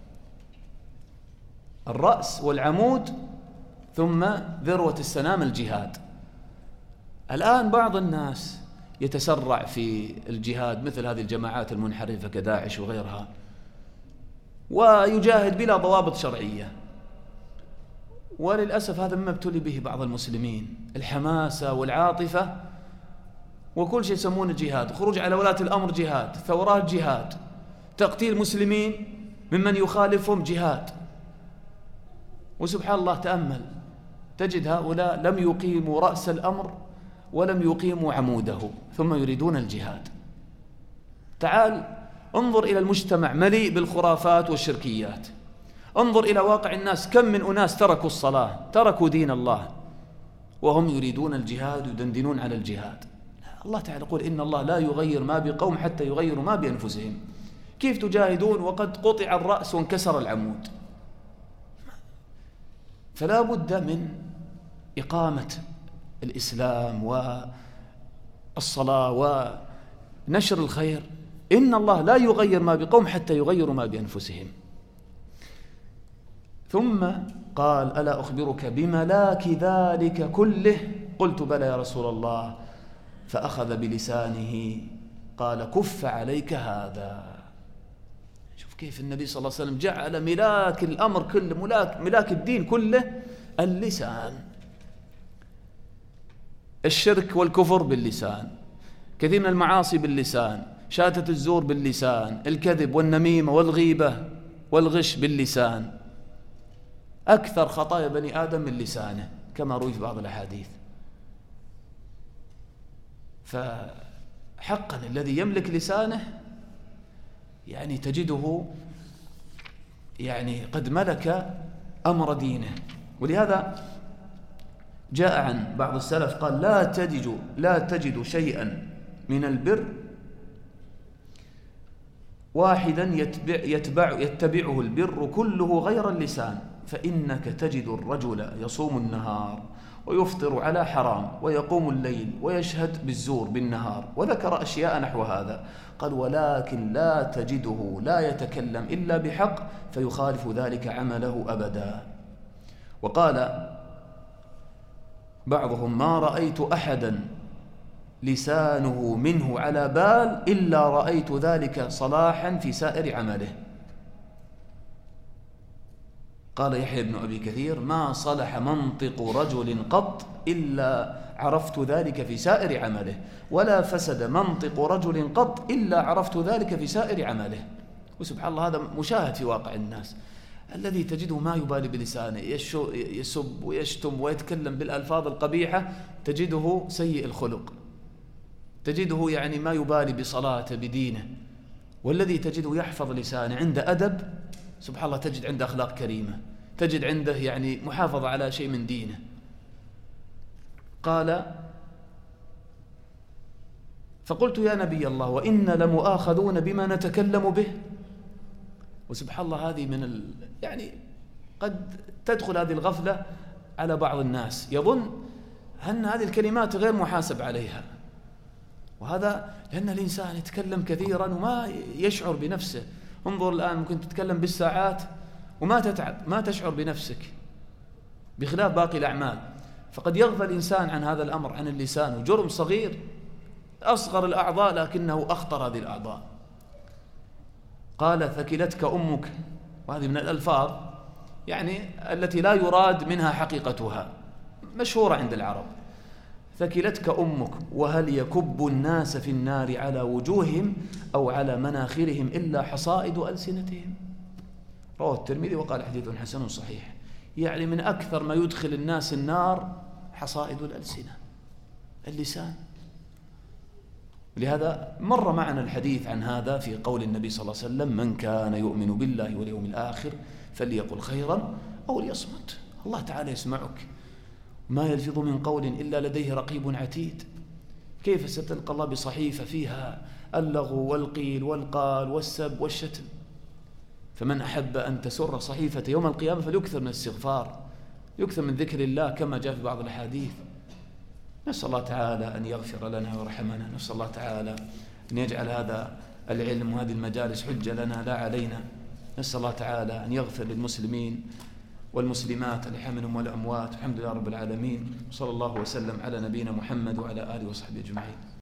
الرأس والعمود ثم ذروة السنام الجهاد. الآن بعض الناس يتسرع في الجهاد مثل هذه الجماعات المنحرفة كداعش وغيرها، ويجاهد بلا ضوابط شرعية، وللأسف هذا مما ابتلي به بعض المسلمين، الحماسة والعاطفة وكل شيء يسمونه جهاد، خروج على ولاة الأمر جهاد، ثورات جهاد، تقتيل مسلمين ممن يخالفهم جهاد. وسبحان الله تأمل تجد هؤلاء لم يقيموا رأس الأمر ولم يقيموا عموده ثم يريدون الجهاد. تعال انظر إلى المجتمع مليء بالخرافات والشركيات، انظر إلى واقع الناس، كم من أناس تركوا الصلاة، تركوا دين الله وهم يريدون الجهاد ويدندنون على الجهاد. الله تعالى يقول إن الله لا يغير ما بقوم حتى يغيروا ما بأنفسهم. كيف تجاهدون وقد قطع الرأس وانكسر العمود؟ فلا بد من إقامة الإسلام والصلاة ونشر الخير. إن الله لا يغير ما بقوم حتى يغيروا ما بأنفسهم. ثم قال ألا أخبرك بملاك ذلك كله؟ قلت بلى يا رسول الله. فأخذ بلسانه قال كف عليك هذا. شوف كيف النبي صلى الله عليه وسلم جعل ملاك الأمر كله، ملاك الدين كله اللسان. الشرك والكفر باللسان، كثير من المعاصي باللسان، شهادة الزور باللسان، الكذب والنميمة والغيبة والغش باللسان. أكثر خطايا بني آدم من لسانه كما روي في بعض الأحاديث. فحقا الذي يملك لسانه يعني تجده يعني قد ملك أمر دينه. ولهذا جاء عن بعض السلف قال لا تجد شيئا من البر واحدا يتبعه البر كله غير اللسان، فإنك تجد الرجل يصوم النهار ويفطر على حرام ويقوم الليل ويشهد بالزور بالنهار، وذكر أشياء نحو هذا. قال ولكن لا تجده لا يتكلم إلا بحق فيخالف ذلك عمله أبدا. وقال بعضهم ما رأيت أحدا لسانه منه على بال إلا رأيت ذلك صلاحا في سائر عمله. قال يحيى بن أبي كثير ما صلح منطق رجل قط إلا عرفت ذلك في سائر عمله، ولا فسد منطق رجل قط إلا عرفت ذلك في سائر عمله. وسبحان الله هذا مشاهد في واقع الناس، الذي تجده ما يبالي بلسانه، يسب ويشتم ويتكلم بالألفاظ القبيحة، تجده سيء الخلق، تجده يعني ما يبالي بصلاته بدينه. والذي تجده يحفظ لسانه عنده أدب، سبحان الله تجد عنده أخلاق كريمة، تجد عنده يعني محافظة على شيء من دينه. قال فقلت يا نبي الله وإن لمؤاخذون بما نتكلم به. وسبحان الله هذه من يعني قد تدخل هذه الغفلة على بعض الناس، يظن أن هذه الكلمات غير محاسب عليها، وهذا لأن الإنسان يتكلم كثيرا وما يشعر بنفسه. انظر الآن ممكن تتكلم بالساعات وما تتعب، ما تشعر بنفسك، بخلاف باقي الأعمال. فقد يغفل الإنسان عن هذا الأمر، عن اللسان، وجرم صغير أصغر الأعضاء لكنه أخطر هذه الأعضاء. قال ثكلتك أمك، وهذه من الألفاظ يعني التي لا يراد منها حقيقتها، مشهورة عند العرب. ثكلتك أمك وهل يكب الناس في النار على وجوههم أو على مناخرهم إلا حصائد ألسنتهم. رواه الترمذي وقال حديث حسن صحيح. يعني من أكثر ما يدخل الناس النار حصائد الألسنة، اللسان. لهذا مر معنا الحديث عن هذا في قول النبي صلى الله عليه وسلم من كان يؤمن بالله واليوم الآخر فليقل خيرا أو ليصمت. الله تعالى يسمعك ما يلفظ من قول إلا لديه رقيب عتيد. كيف ستلقى الله بصحيفة فيها اللغو والقيل والقال والسب والشتم؟ فمن أحب أن تسر صحيفة يوم القيامة فليكثر من الاستغفار، يكثر من ذكر الله كما جاء في بعض الأحاديث. نسأل الله تعالى أن يغفر لنا ويرحمنا، نسأل الله تعالى أن يجعل هذا العلم وهذه المجالس حجة لنا لا علينا. نسأل الله تعالى أن يغفر للمسلمين والمسلمات الأحياء منهم والأموات. الحمد لله رب العالمين، صلى الله وسلم على نبينا محمد وعلى آله وصحبه أجمعين.